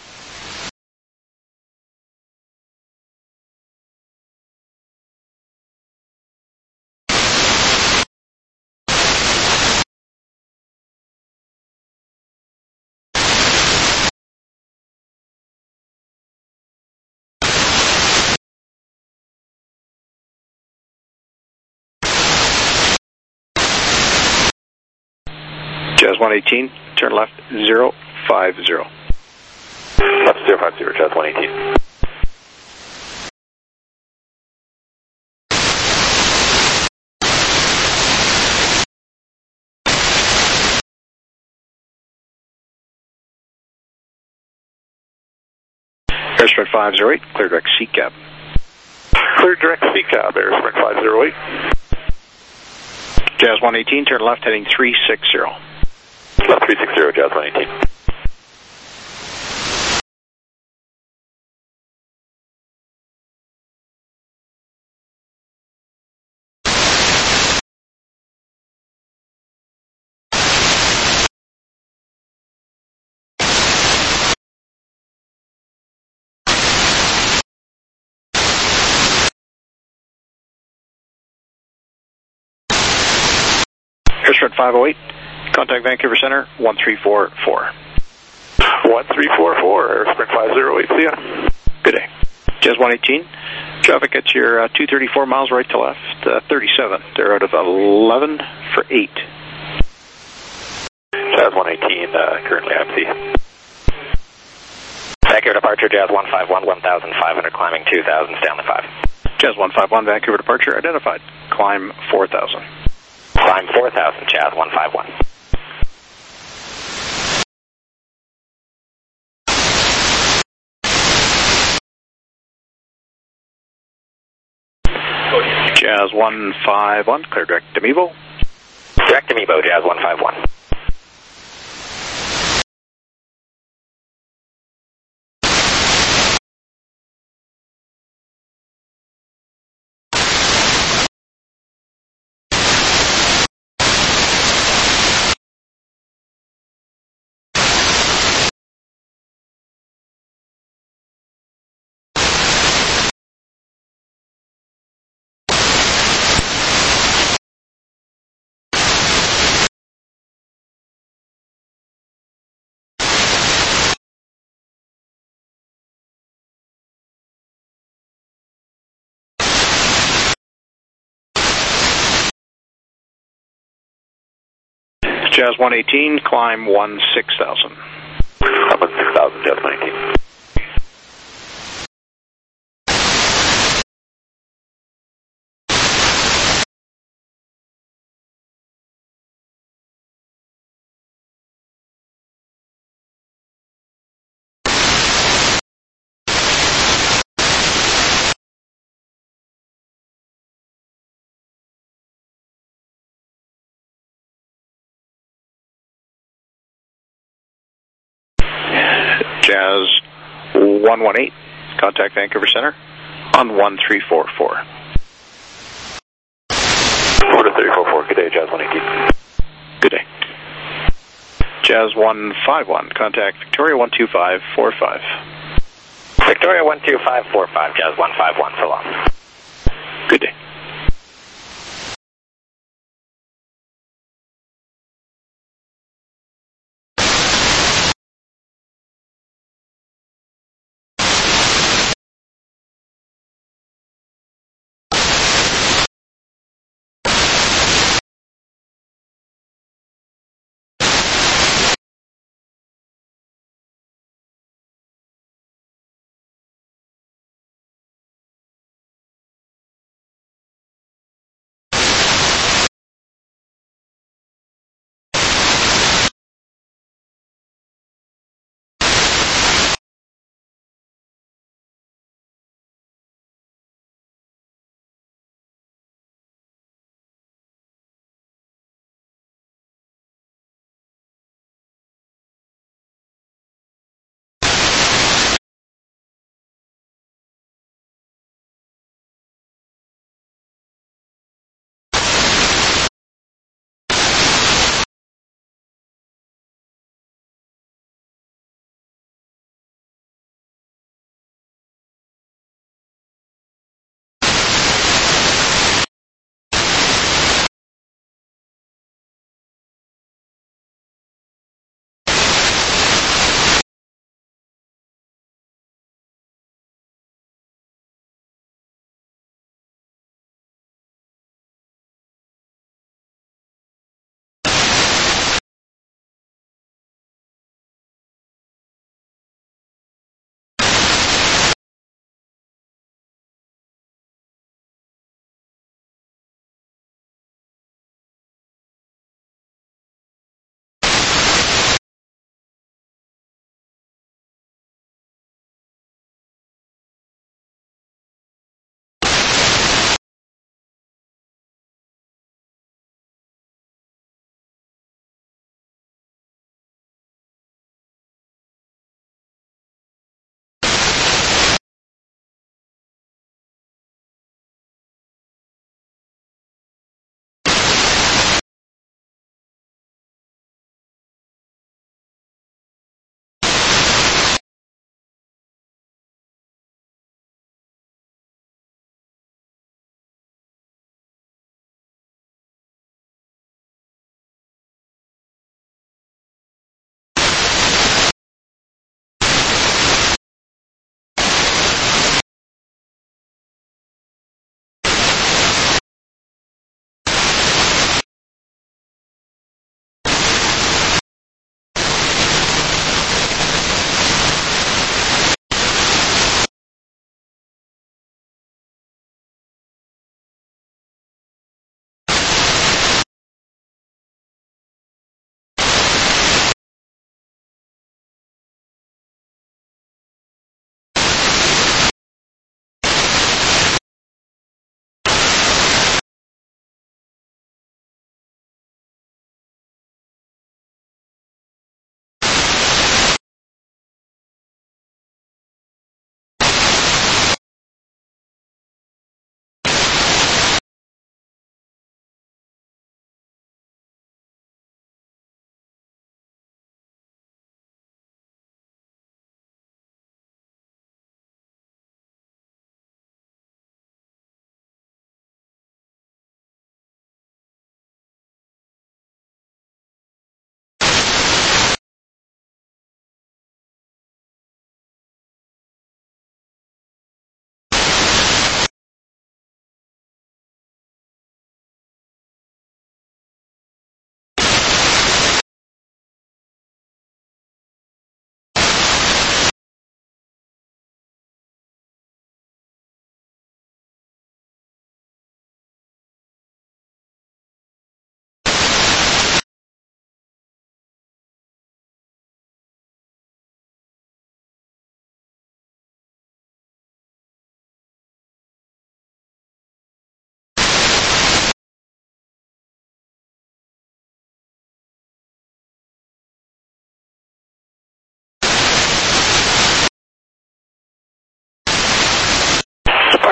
Jazz one eighteen, turn left zero five zero. Left zero five zero, Jazz one eighteen. Air Sprint five oh eight, clear direct C cab. Clear direct C cab, Air Sprint five oh eight. Jazz one eighteen, turn left heading three six zero. Left three six zero, Jazz one eighteen. Air Sprint five oh eight, contact Vancouver Center, one three four four. one three four four, Air Sprint five oh eight, see ya. Good day. Jazz one eighteen, traffic at your uh, two thirty-four miles right to left, uh, thirty-seven. They're out of eleven for eight. Jazz one eighteen, uh, currently empty. Vancouver departure, Jazz one five one, one thousand five hundred, climbing two thousand, Stanley five. Jazz one five one, Vancouver departure identified, climb four thousand. Climb four thousand, Jazz one five one. Jazz one five one, clear direct to Mevo. Direct to Mevo, Jazz one five one. Jazz one eighteen, climb one six thousand. Up at six thousand, Jazz one eighteen. Jazz one one eight, contact Vancouver Center on one three four four. four to three four four, good day, Jazz one eighteen. Good day. Jazz one five one, contact Victoria one two five four five. Victoria one two five four five, Jazz one five one, so long. Good day.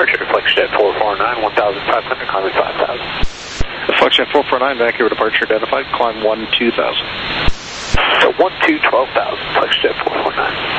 Departure, Flexjet four four nine, one thousand five hundred, climbing five thousand. Flexjet four four nine, Vancouver departure identified, climb one two thousand. So one two, twelve thousand, Flexjet four four nine.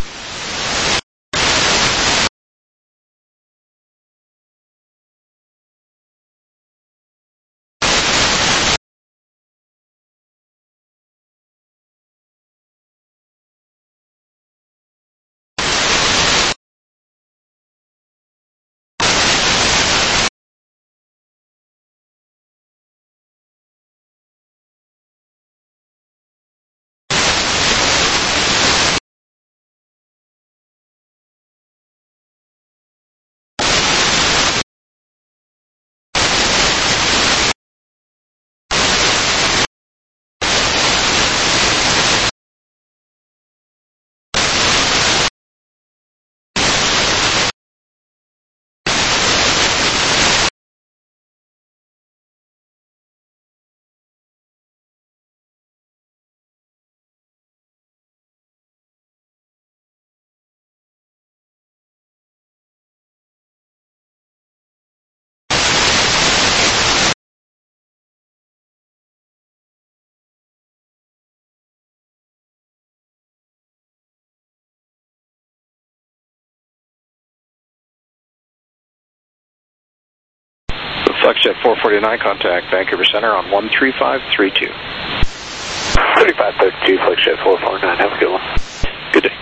Flexjet four forty-nine, contact Vancouver Center on one three five three two. thirty-five thirty-two, Flexjet four four nine, have a good one. Good day.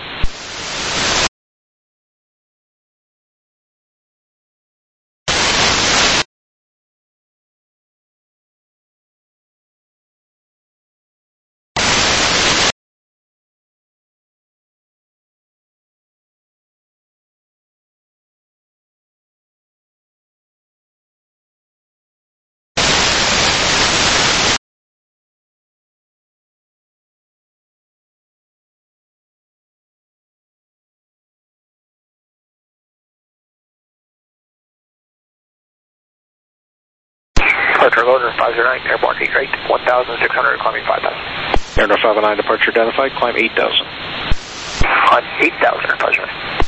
Departure loader five zero nine, airborne heat rate one thousand six hundred, climbing five thousand. Air five oh nine, departure identified, climb eight thousand. On eight thousand, departure.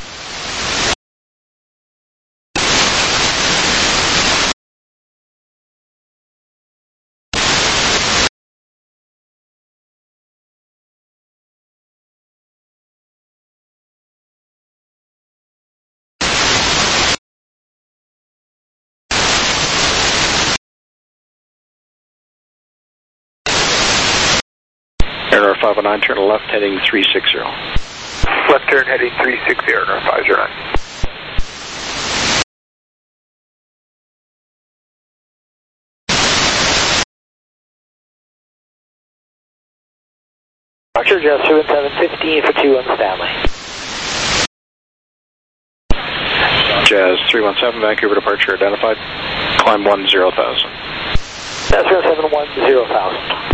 Air five oh nine, turn left, heading three sixty. Left turn, heading three sixty, Air five zero nine. Departure, Jazz two one seven, fifteen for two on Stanley. Jazz three one seven, Vancouver departure identified, climb one zero thousand. Jazz three one seven, one zero thousand.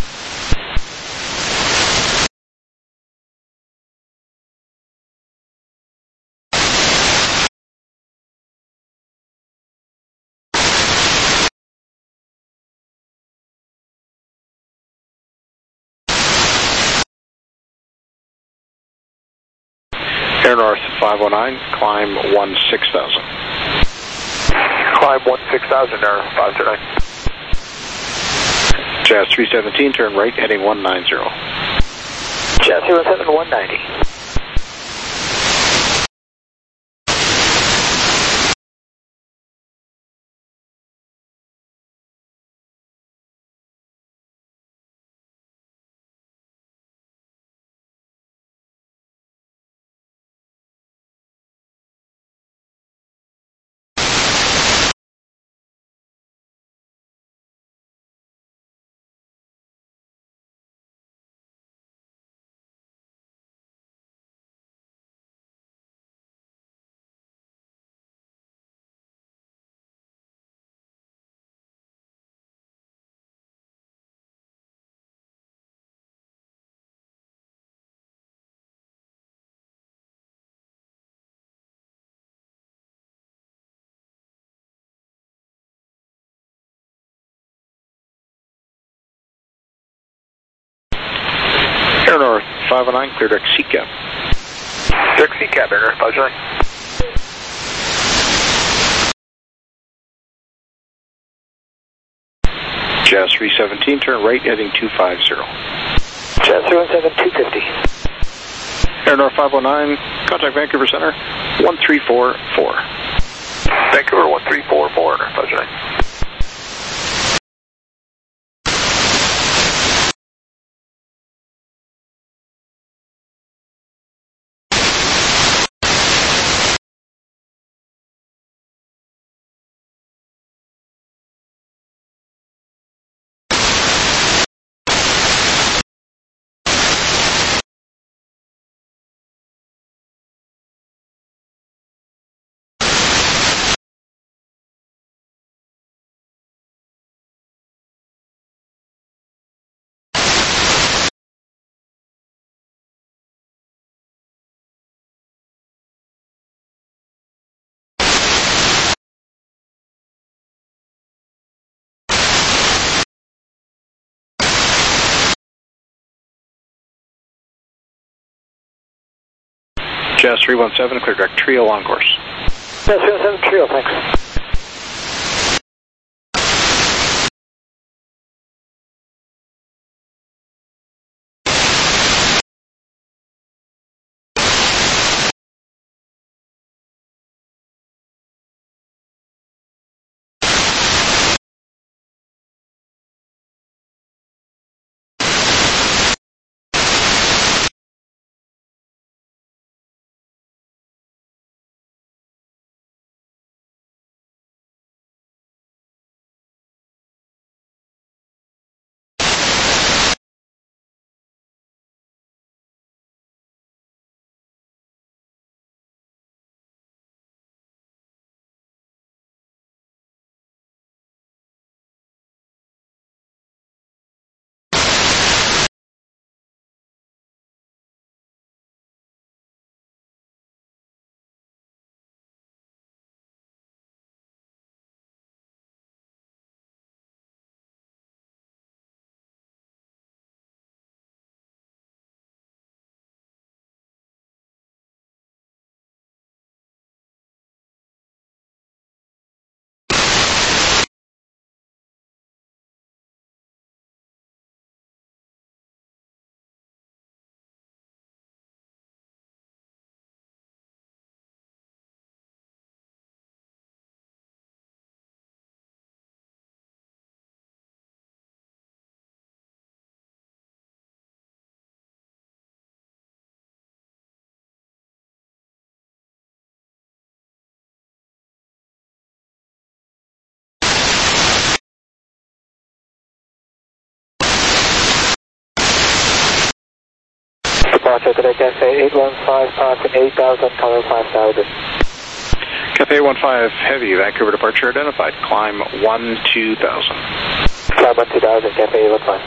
Air North five oh nine, climb one six thousand. Climb one six thousand, Air five zero nine. Jazz three seventeen, turn right, heading one ninety. Jazz three one seven, one ninety. Air North five oh nine, clear deck C cap. Deck C cap, Air North five zero nine. Jazz three seventeen, turn right, heading two five zero. Jazz three one seven, two fifty. Air North five oh nine, contact Vancouver Center, one three four four. Vancouver one three four four, Air North five oh nine. Jazz three one seven, clear direct trio on course. Jazz three one seven, trio, thanks. Departure today, Cafe eight one five, parking eight thousand, color five thousand. Cafe eight one five, heavy, Vancouver departure identified, climb one two thousand. Climb one two thousand, Cafe eight one five.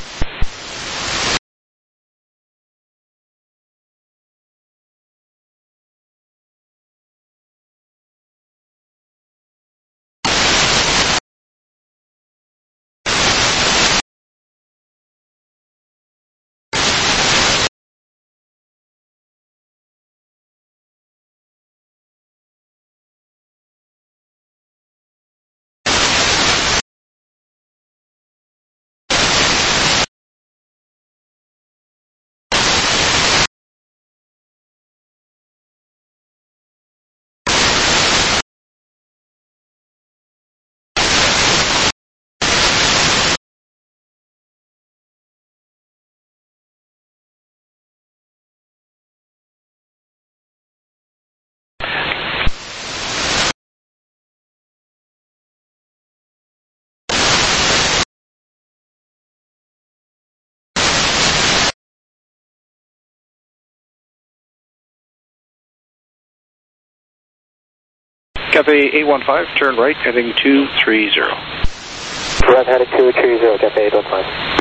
Cafe eight one five, turn right, heading two three zero. Right, heading two three zero, Cafe eight one five.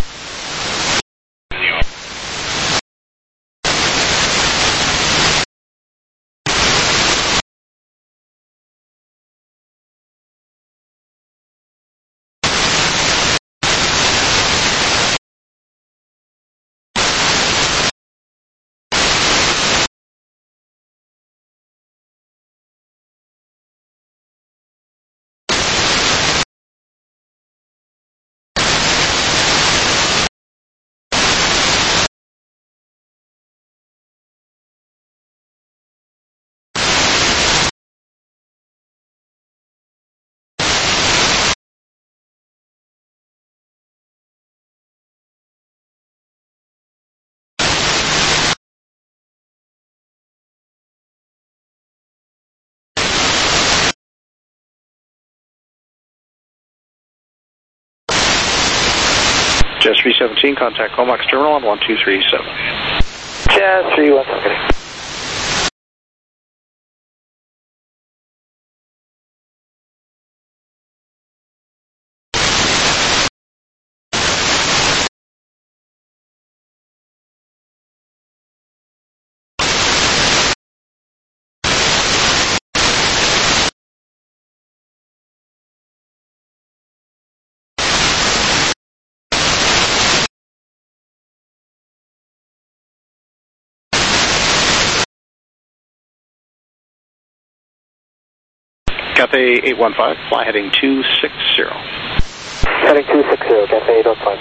Jazz three seventeen, contact Comox Terminal on one two three seven. Jazz three one seven. Cathay eight one five, fly heading two six zero. Heading two six zero, Cathay eight one five.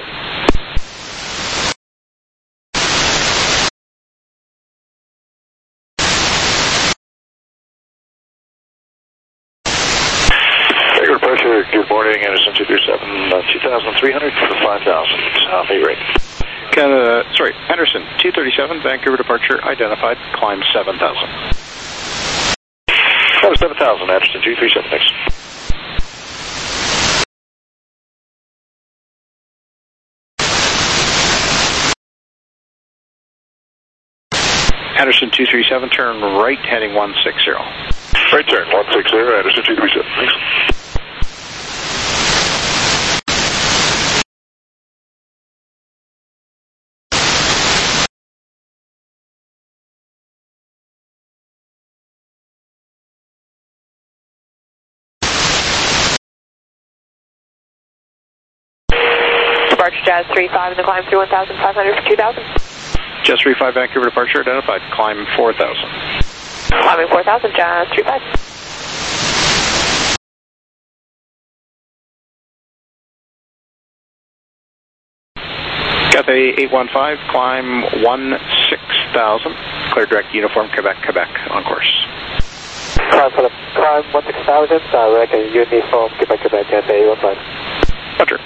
Regular pressure, good morning, Anderson two three seven, uh, two thousand three hundred for five thousand, uh, pay rate. Canada, sorry, Anderson two thirty-seven, Vancouver departure identified, climb seven thousand. seven thousand, Anderson two three seven, thanks. Anderson two three seven, turn right, heading one six zero. Right turn, one six zero, Anderson two three seven, thanks. Departure Jazz three five in the climb through one thousand five hundred for two thousand. Jazz three five, Vancouver departure identified, climb four thousand. Climbing four thousand, Jazz three five. Cathay eight one five, climb one six thousand. Clear direct uniform, Quebec, Quebec, on course. Climb for the climb one six thousand, direct uniform, Quebec, Quebec, Cathay eight one five. Roger.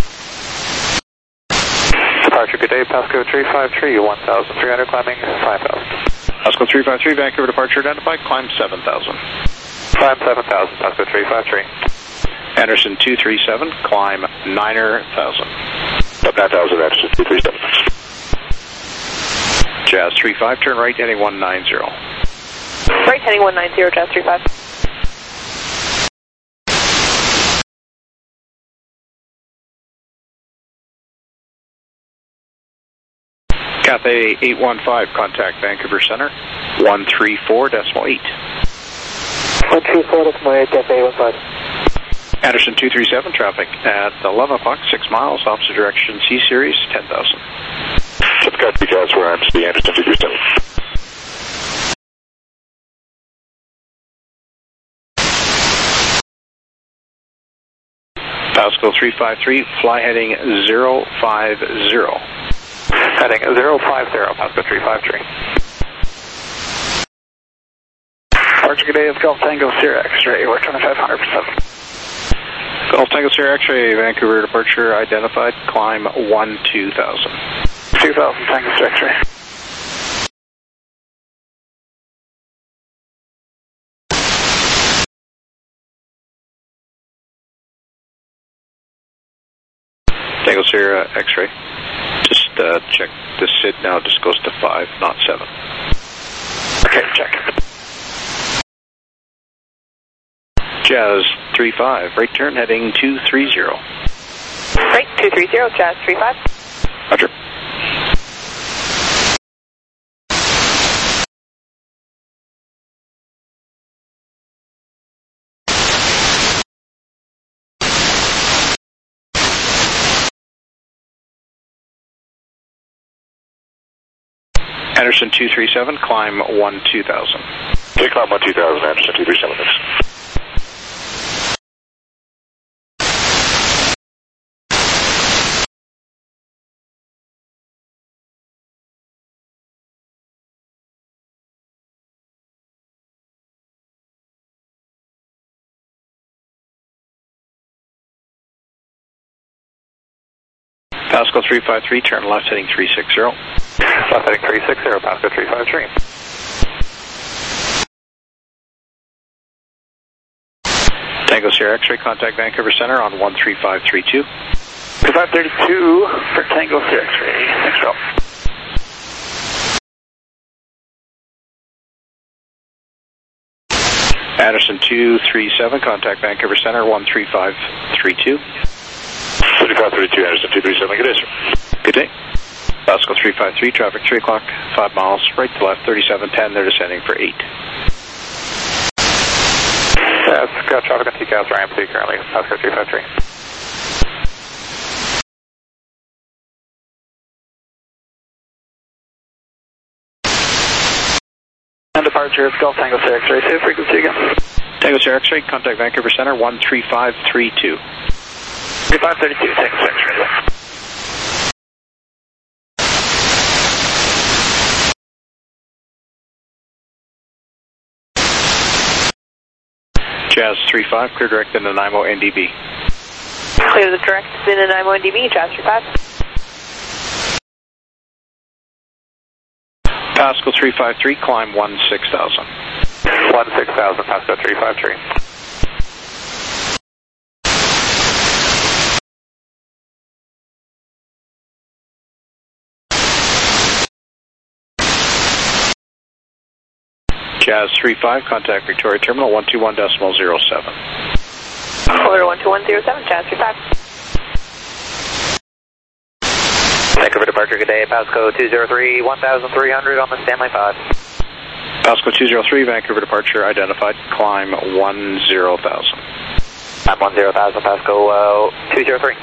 Departure, good day, Pasco three five three, one thousand three hundred, climbing five thousand. Pasco three five three, Vancouver departure identified, climb seven thousand. Climb seven thousand, Pasco three five three. Anderson two three seven, climb nine thousand. nine thousand, Anderson two three seven. Jazz three five, turn right, heading one nine zero. Right heading one nine zero, Jazz three five. Cathay eight one five, contact Vancouver Center, one three four decimal eight. one three four decimal eight, Cathay eight one five. Anderson two three seven, traffic at eleven o'clock, six miles, opposite direction, C Series, ten thousand. Just got the guys where I'm the Anderson two three seven. Pasco three five three, fly heading zero five zero. Heading zero five zero, Pasco three five three. Departure, good day, it's Golf Tango Sierra X-ray, we're twenty-five hundred for seven. Golf Tango Sierra X-ray, Vancouver departure identified, climb one two thousand. two thousand, Tango Sierra X-ray. Tango Sierra X-ray. Just uh, check the S I D now, just goes to five, not seven. Okay, check. Jazz three five, right turn heading two three zero. Right, two three zero, Jazz three five. Roger. Anderson two three seven, climb one two thousand. Okay, climb one two thousand, Anderson two three seven, thanks. Pasco three five three, turn left heading three six zero. Left heading three six zero, Pasco three five three. Tango Sierra X-ray, contact Vancouver Center on one three five three two. five thirty-two for Tango Sierra X-ray. Next row. Anderson two three seven, contact Vancouver Center one three five three two. thirty-five thirty-two, Anderson two three seven, good day, sir. Good day. Pasco three five three, traffic three o'clock, five miles, right to left, thirty-seven ten, they're descending for eight. That's got traffic on T C A S, Ramsey currently, Pasco three five three. And departure of Golf Tango Sierra X-ray, say frequency again. Tango Sierra X-ray, contact Vancouver Center one three five three two. thirty-five thirty-two, Tango Sierra X-ray. Jazz three five, clear direct into Nanaimo N D B. Clear the direct into Nanaimo N D B, Jazz three five. Pascal three five three, climb one six thousand. one six thousand, Pascal three five three. Jazz three five, contact Victoria Terminal one two one decimal zero seven. Clear one two one zero seven, Jazz three five. Vancouver departure, good day, Pasco two zero three, one thousand three hundred on the Stanley five. Pasco two zero three, Vancouver departure identified, climb one zero thousand. I'm one zero thousand, Pasco uh, two zero three.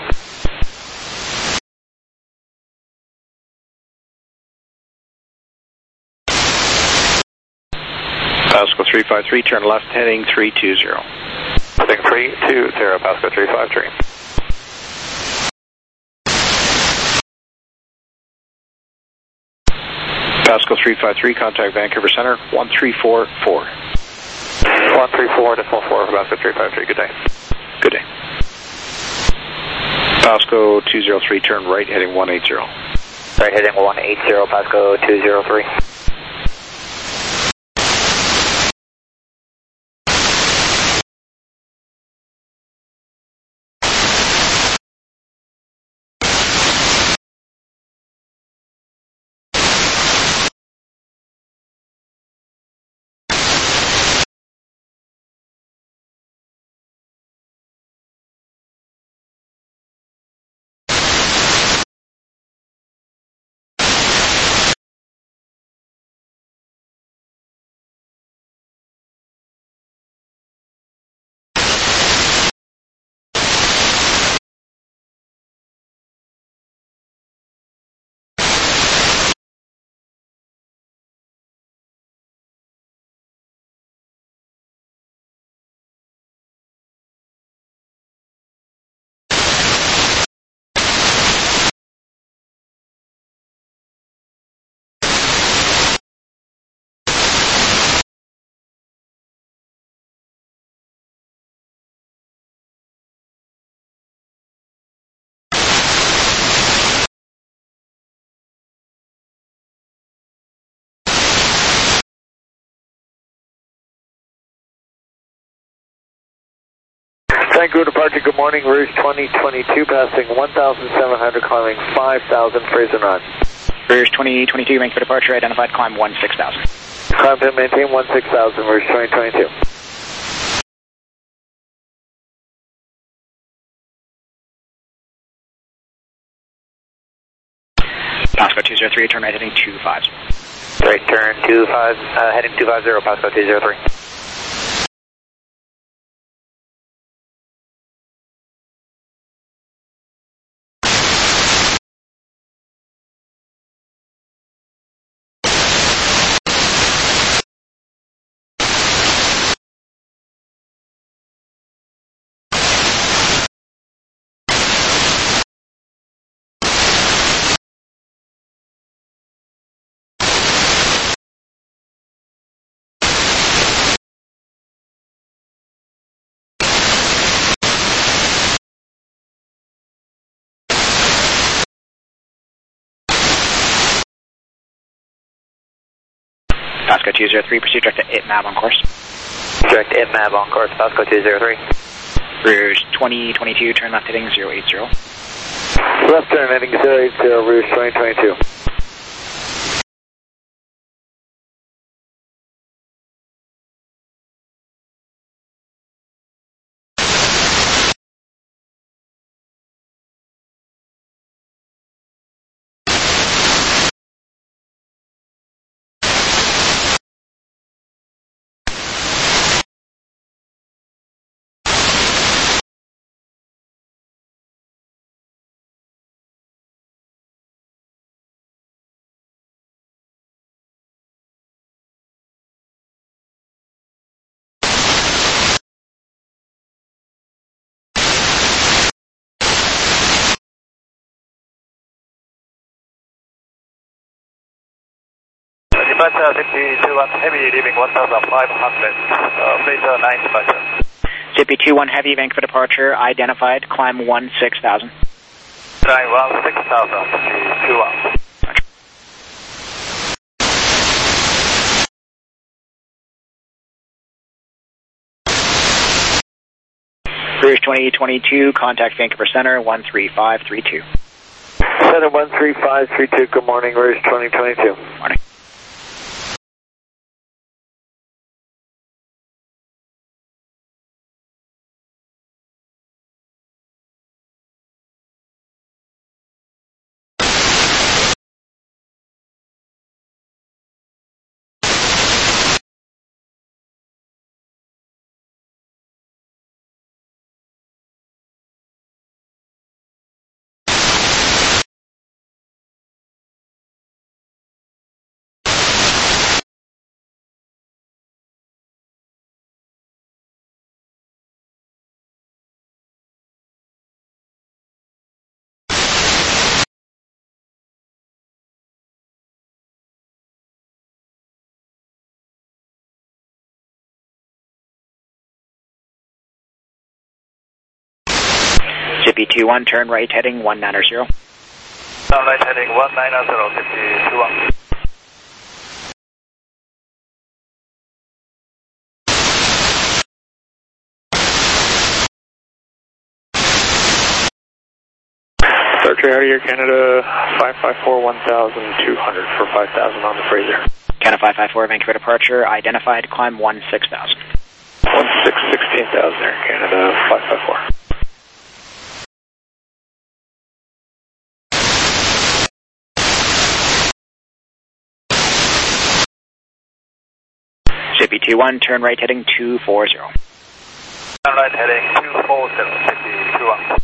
Pasco three five three, turn left heading three two zero. Heading three two zero, Pasco three five three. Pasco three five three, contact Vancouver Center one three four four. one three four decimal four for Pasco three five three, good day. Good day. Pasco two zero three, turn right heading one eight zero. Right heading one eight zero, Pasco two zero three. Vancouver departure, good morning, Rouge twenty twenty-two, passing one thousand seven hundred, climbing five thousand, Fraser Run. Rouge twenty twenty-two, Vancouver departure, identified, climb one six thousand. Climb to maintain one six thousand, Rouge twenty twenty-two. Pasco two zero three, turn right heading two five. Right turn two five, uh, heading two five zero, Pasco two zero three. Pasco two zero three, proceed direct to I T M A B on course. Direct to I T M A B on course, Pasco two zero three. Rouge twenty twenty-two, turn left heading zero eight zero. Left turn heading zero eight zero, Rouge twenty twenty-two. Departure fifty-two one Heavy, leaving one thousand five hundred, uh, Blazer nine departure. J P two one Heavy, bank for departure, identified, climb one six thousand. Climb one six thousand, fifty-two one. Rouge twenty twenty-two, contact Vancouver Center, one three five three two. Center one three five three two, good morning, Rouge twenty twenty-two. Morning. J P two one, turn right heading one nine zero. Turn right heading one nine zero, fifty-two one. Departure out of Air Canada five five four one thousand two hundred for five thousand on the Fraser. Canada five five four, Vancouver departure, identified, climb one six thousand. one six sixteen thousand Air Canada five five four. J P two one, turn right heading two four zero. Turn right heading two four zero, fifty-two one.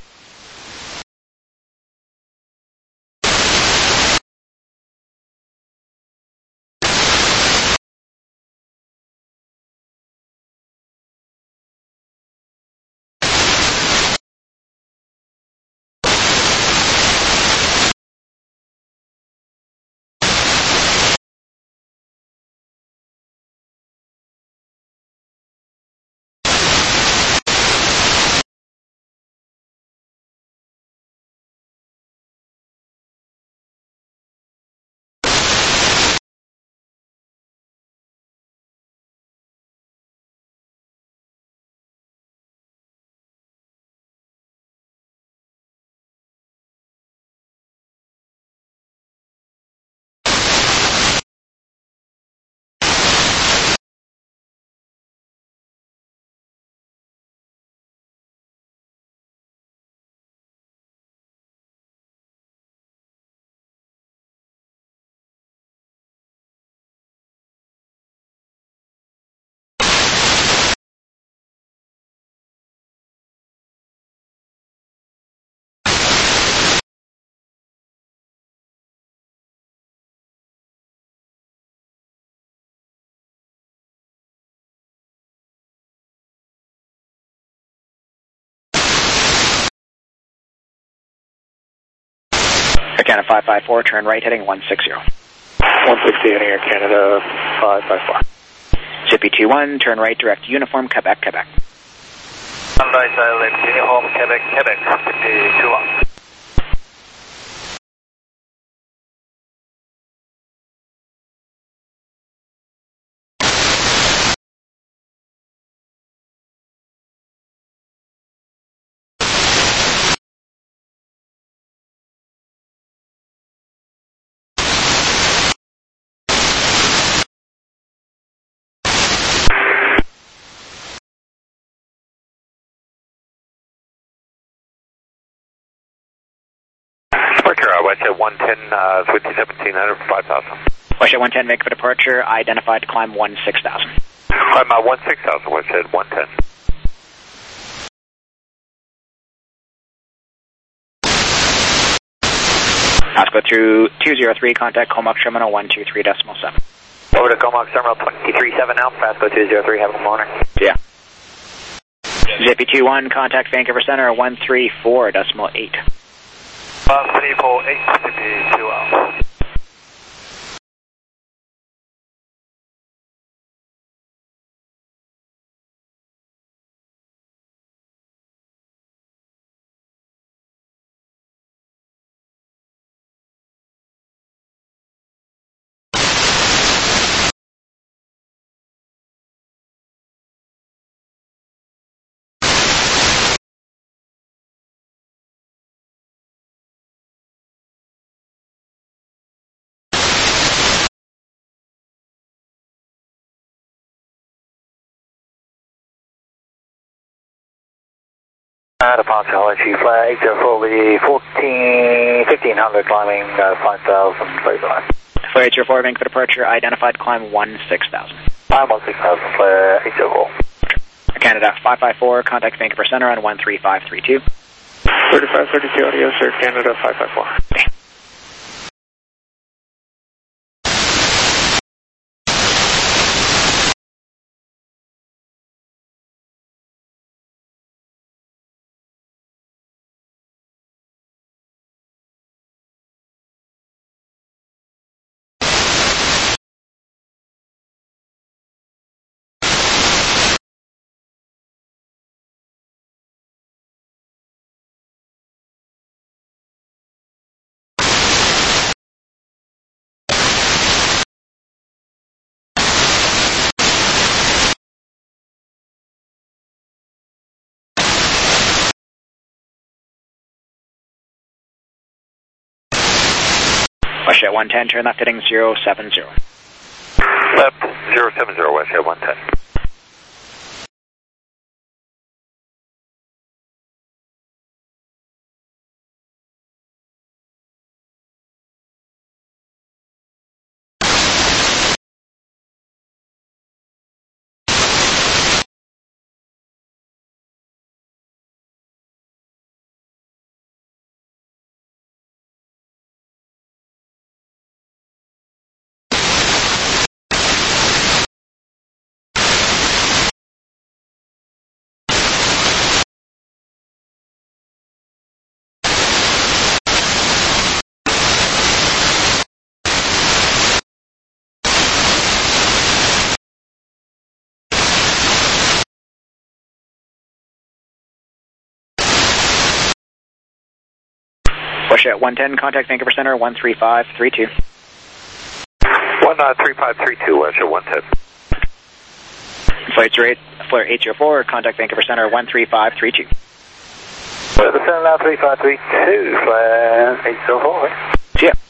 Canada five five four, turn right heading one six zero. one sixty heading Air Canada five five four. J P two one, turn right direct uniform, Quebec, Quebec. Turn right island, uniform, Quebec, Quebec, fifty-two one. WestJet one ten, uh, switch to seventeen hundred for five thousand. WestJet one ten, make for departure, identified climb one six thousand. Climb uh, one six thousand, WestJet one ten. Let's go through two zero three, contact Comox Terminal one two three decimal seven. Over to Comox Terminal twenty-three seven now, Pasco two zero three, have a good morning. Yeah. Zippy two one, contact Vancouver Center one three four decimal eight. Uh, three four eight, Zippy two one. Uh, departure Chief flag eight zero four, the fourteen, fifteen hundred climbing uh, five thousand, please line. Flare eight zero four, Vancouver departure, identified climb one six thousand. Climb one six thousand, flare eight zero four. Canada five five four, contact Vancouver Center on one three five three two. thirty-five thirty-two audio, sir, Canada five five four. Okay. WestJet one ten, turn left heading zero seven zero. Left zero seven zero, WestJet one ten. WestJet one ten, contact Vancouver Center one three five three two. one three five three two, WestJet one ten. Flight eight, flare eight zero four, contact Vancouver Center one three five three two. Weather Center now three five three two, flare eight zero four. See ya.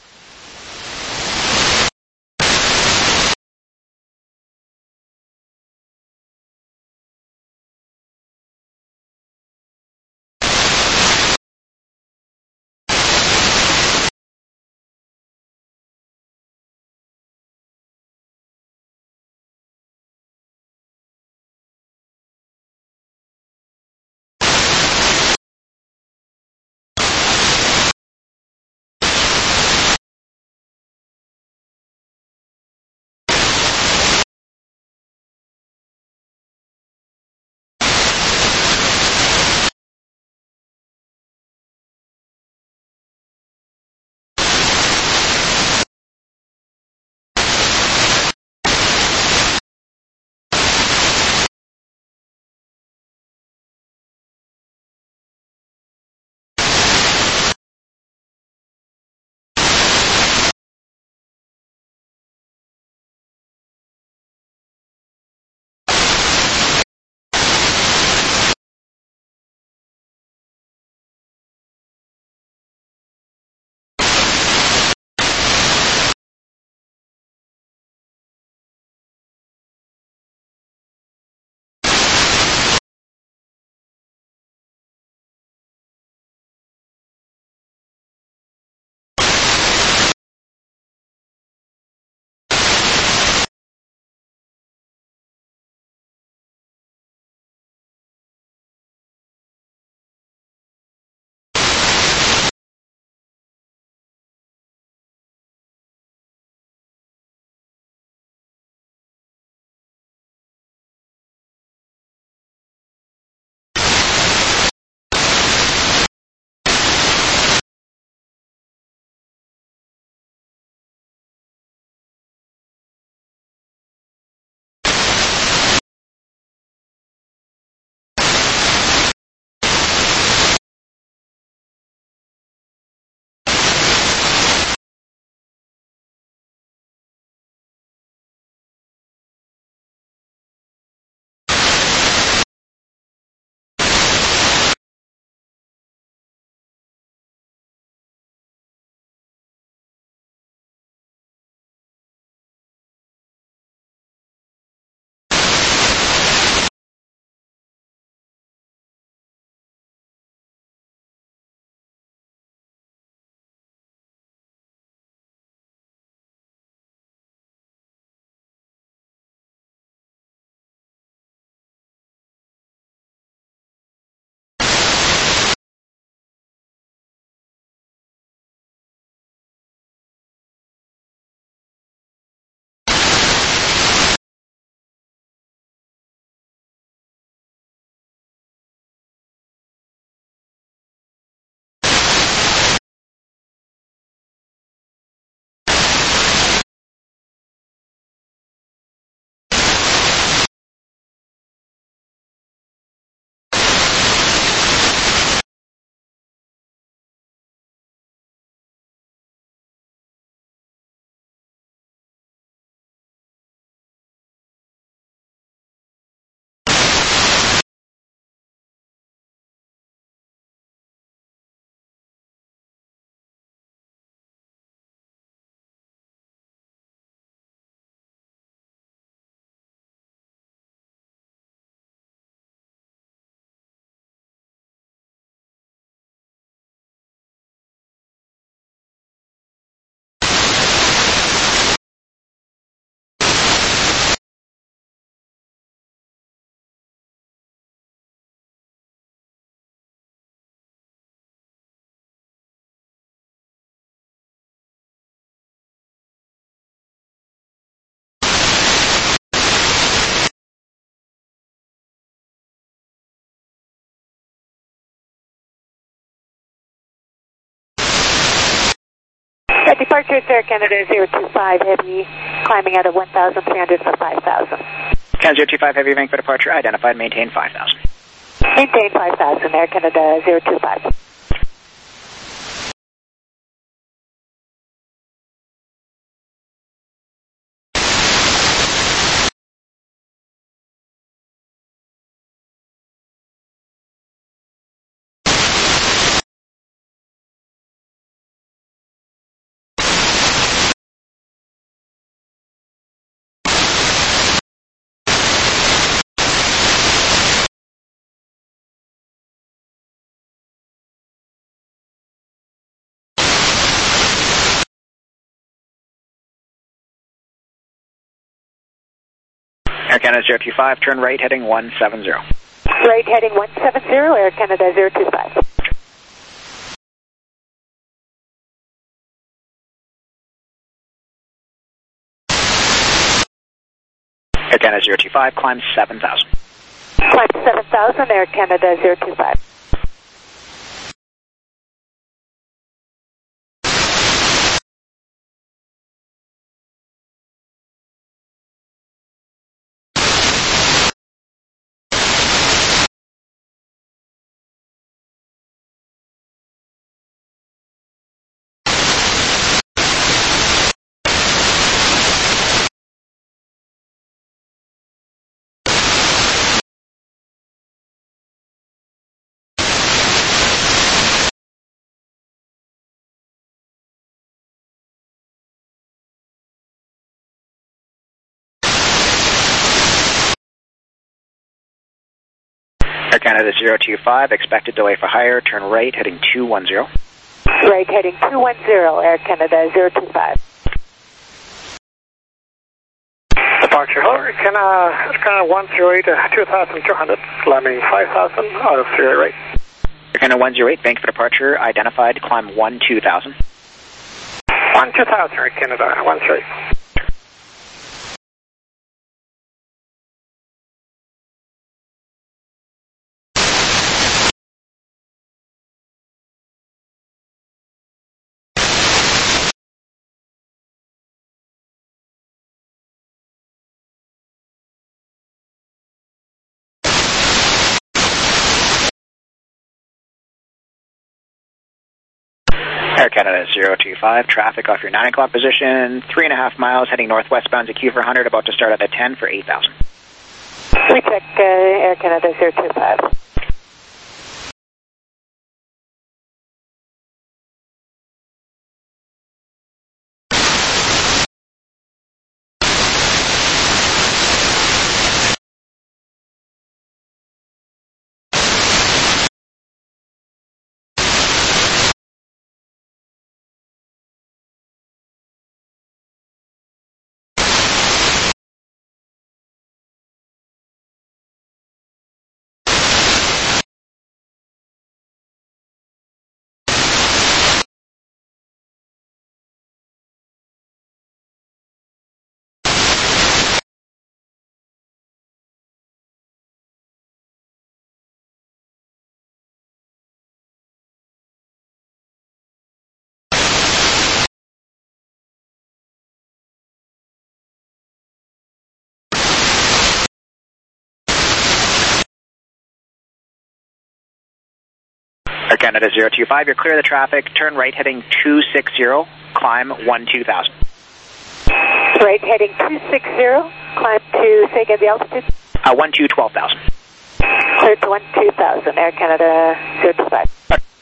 Uh, departure is Air Canada zero two five Heavy, climbing out of one thousand three hundred for five thousand. Canada zero two five Heavy, Vancouver departure, identified, maintain five thousand. Maintain five thousand, Air Canada zero two five. Air Canada zero two five, turn right heading one seven zero. Right heading one seven zero, Air Canada zero two five. Air Canada zero two five, climb seven thousand. Climb seven thousand, Air Canada zero two five. Air Canada zero two five, expected delay for higher, turn right heading two one zero. Right heading two one zero, Air Canada zero two five. Departure, Air Canada, Air Canada one zero eight, uh, two thousand two hundred, climbing five thousand out of zero right. Air Canada one zero eight, Vancouver departure, identified, climb one two thousand. one two thousand, Air Canada one zero eight. Air Canada zero two five, traffic off your nine o'clock position, three and a half miles heading northwestbound to Q four hundred, about to start at the ten for eight thousand. We check uh, Air Canada zero two five. Air Canada zero two five, you're clear of the traffic, turn right heading two six zero, climb one two thousand. Right heading two six zero, climb to, say again the altitude? Uh, one two twelve thousand. Clear to one two thousand, Air Canada zero two five.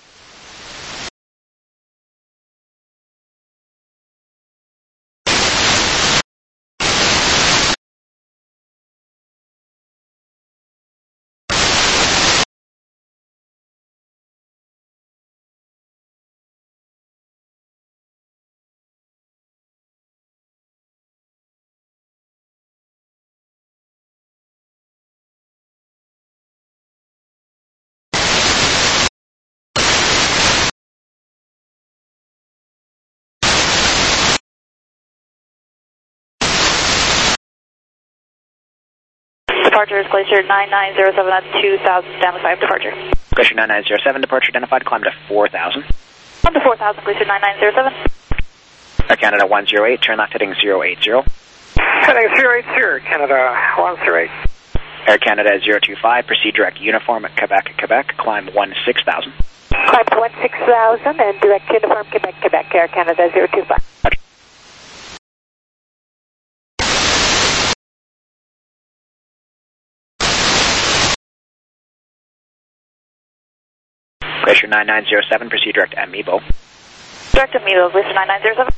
Departure is Glacier nine nine zero seven, that's two thousand, Stanley five departure. Glacier nine nine zero seven, departure identified, climb to four thousand. Climb to four thousand, Glacier nine nine zero seven. Air Canada one zero eight, turn left heading zero eight zero. Heading zero eight zero, Canada one zero eight. Air Canada zero two five, proceed direct uniform at Quebec, Quebec, climb one six thousand. Climb one six thousand and direct uniform Quebec, Quebec, Air Canada zero two five. Glacier nine nine zero seven, proceed direct Amiibo. Direct Amiibo, Glacier nine nine zero seven.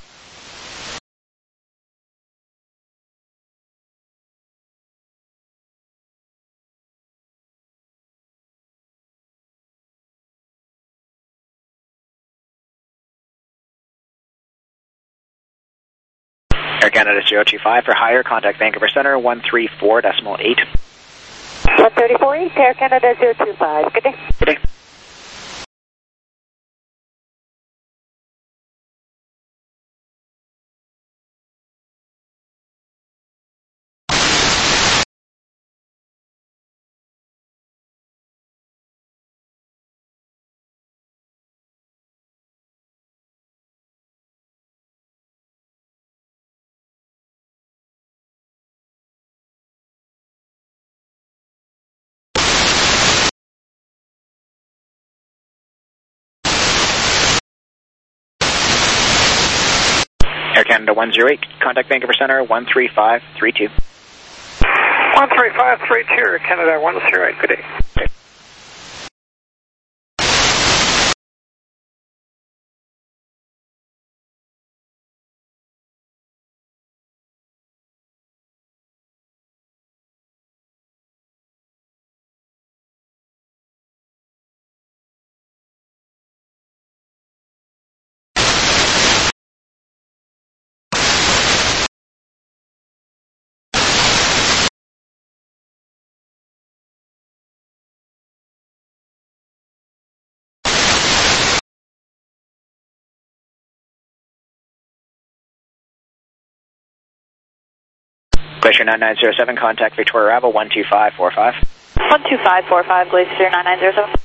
Air Canada zero two five, for higher, contact Vancouver Center one three four decimal eight. one three four eight, Air Canada zero two five. Good day. Good day. Air Canada one zero eight, contact Vancouver Center one three five three two. one three five three two, Air Canada one zero eight. Good day. Okay. Glacier nine nine zero seven, contact Victoria Bravo one two five four five. one two five four five, Glacier nine nine zero seven.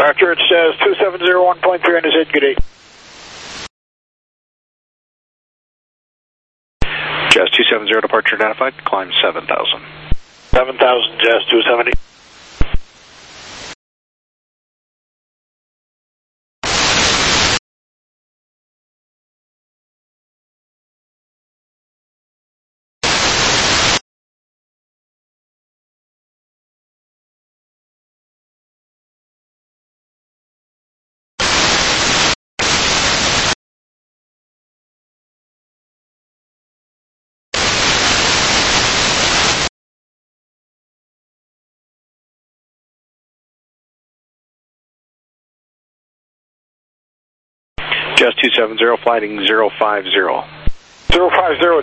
Departure, it says two seven zero one point three on his head, good day. Jazz two seven zero, departure identified, climb seven thousand. seven thousand, Jazz two seventy. Jazz two seven zero, flighting zero five zero. zero five zero,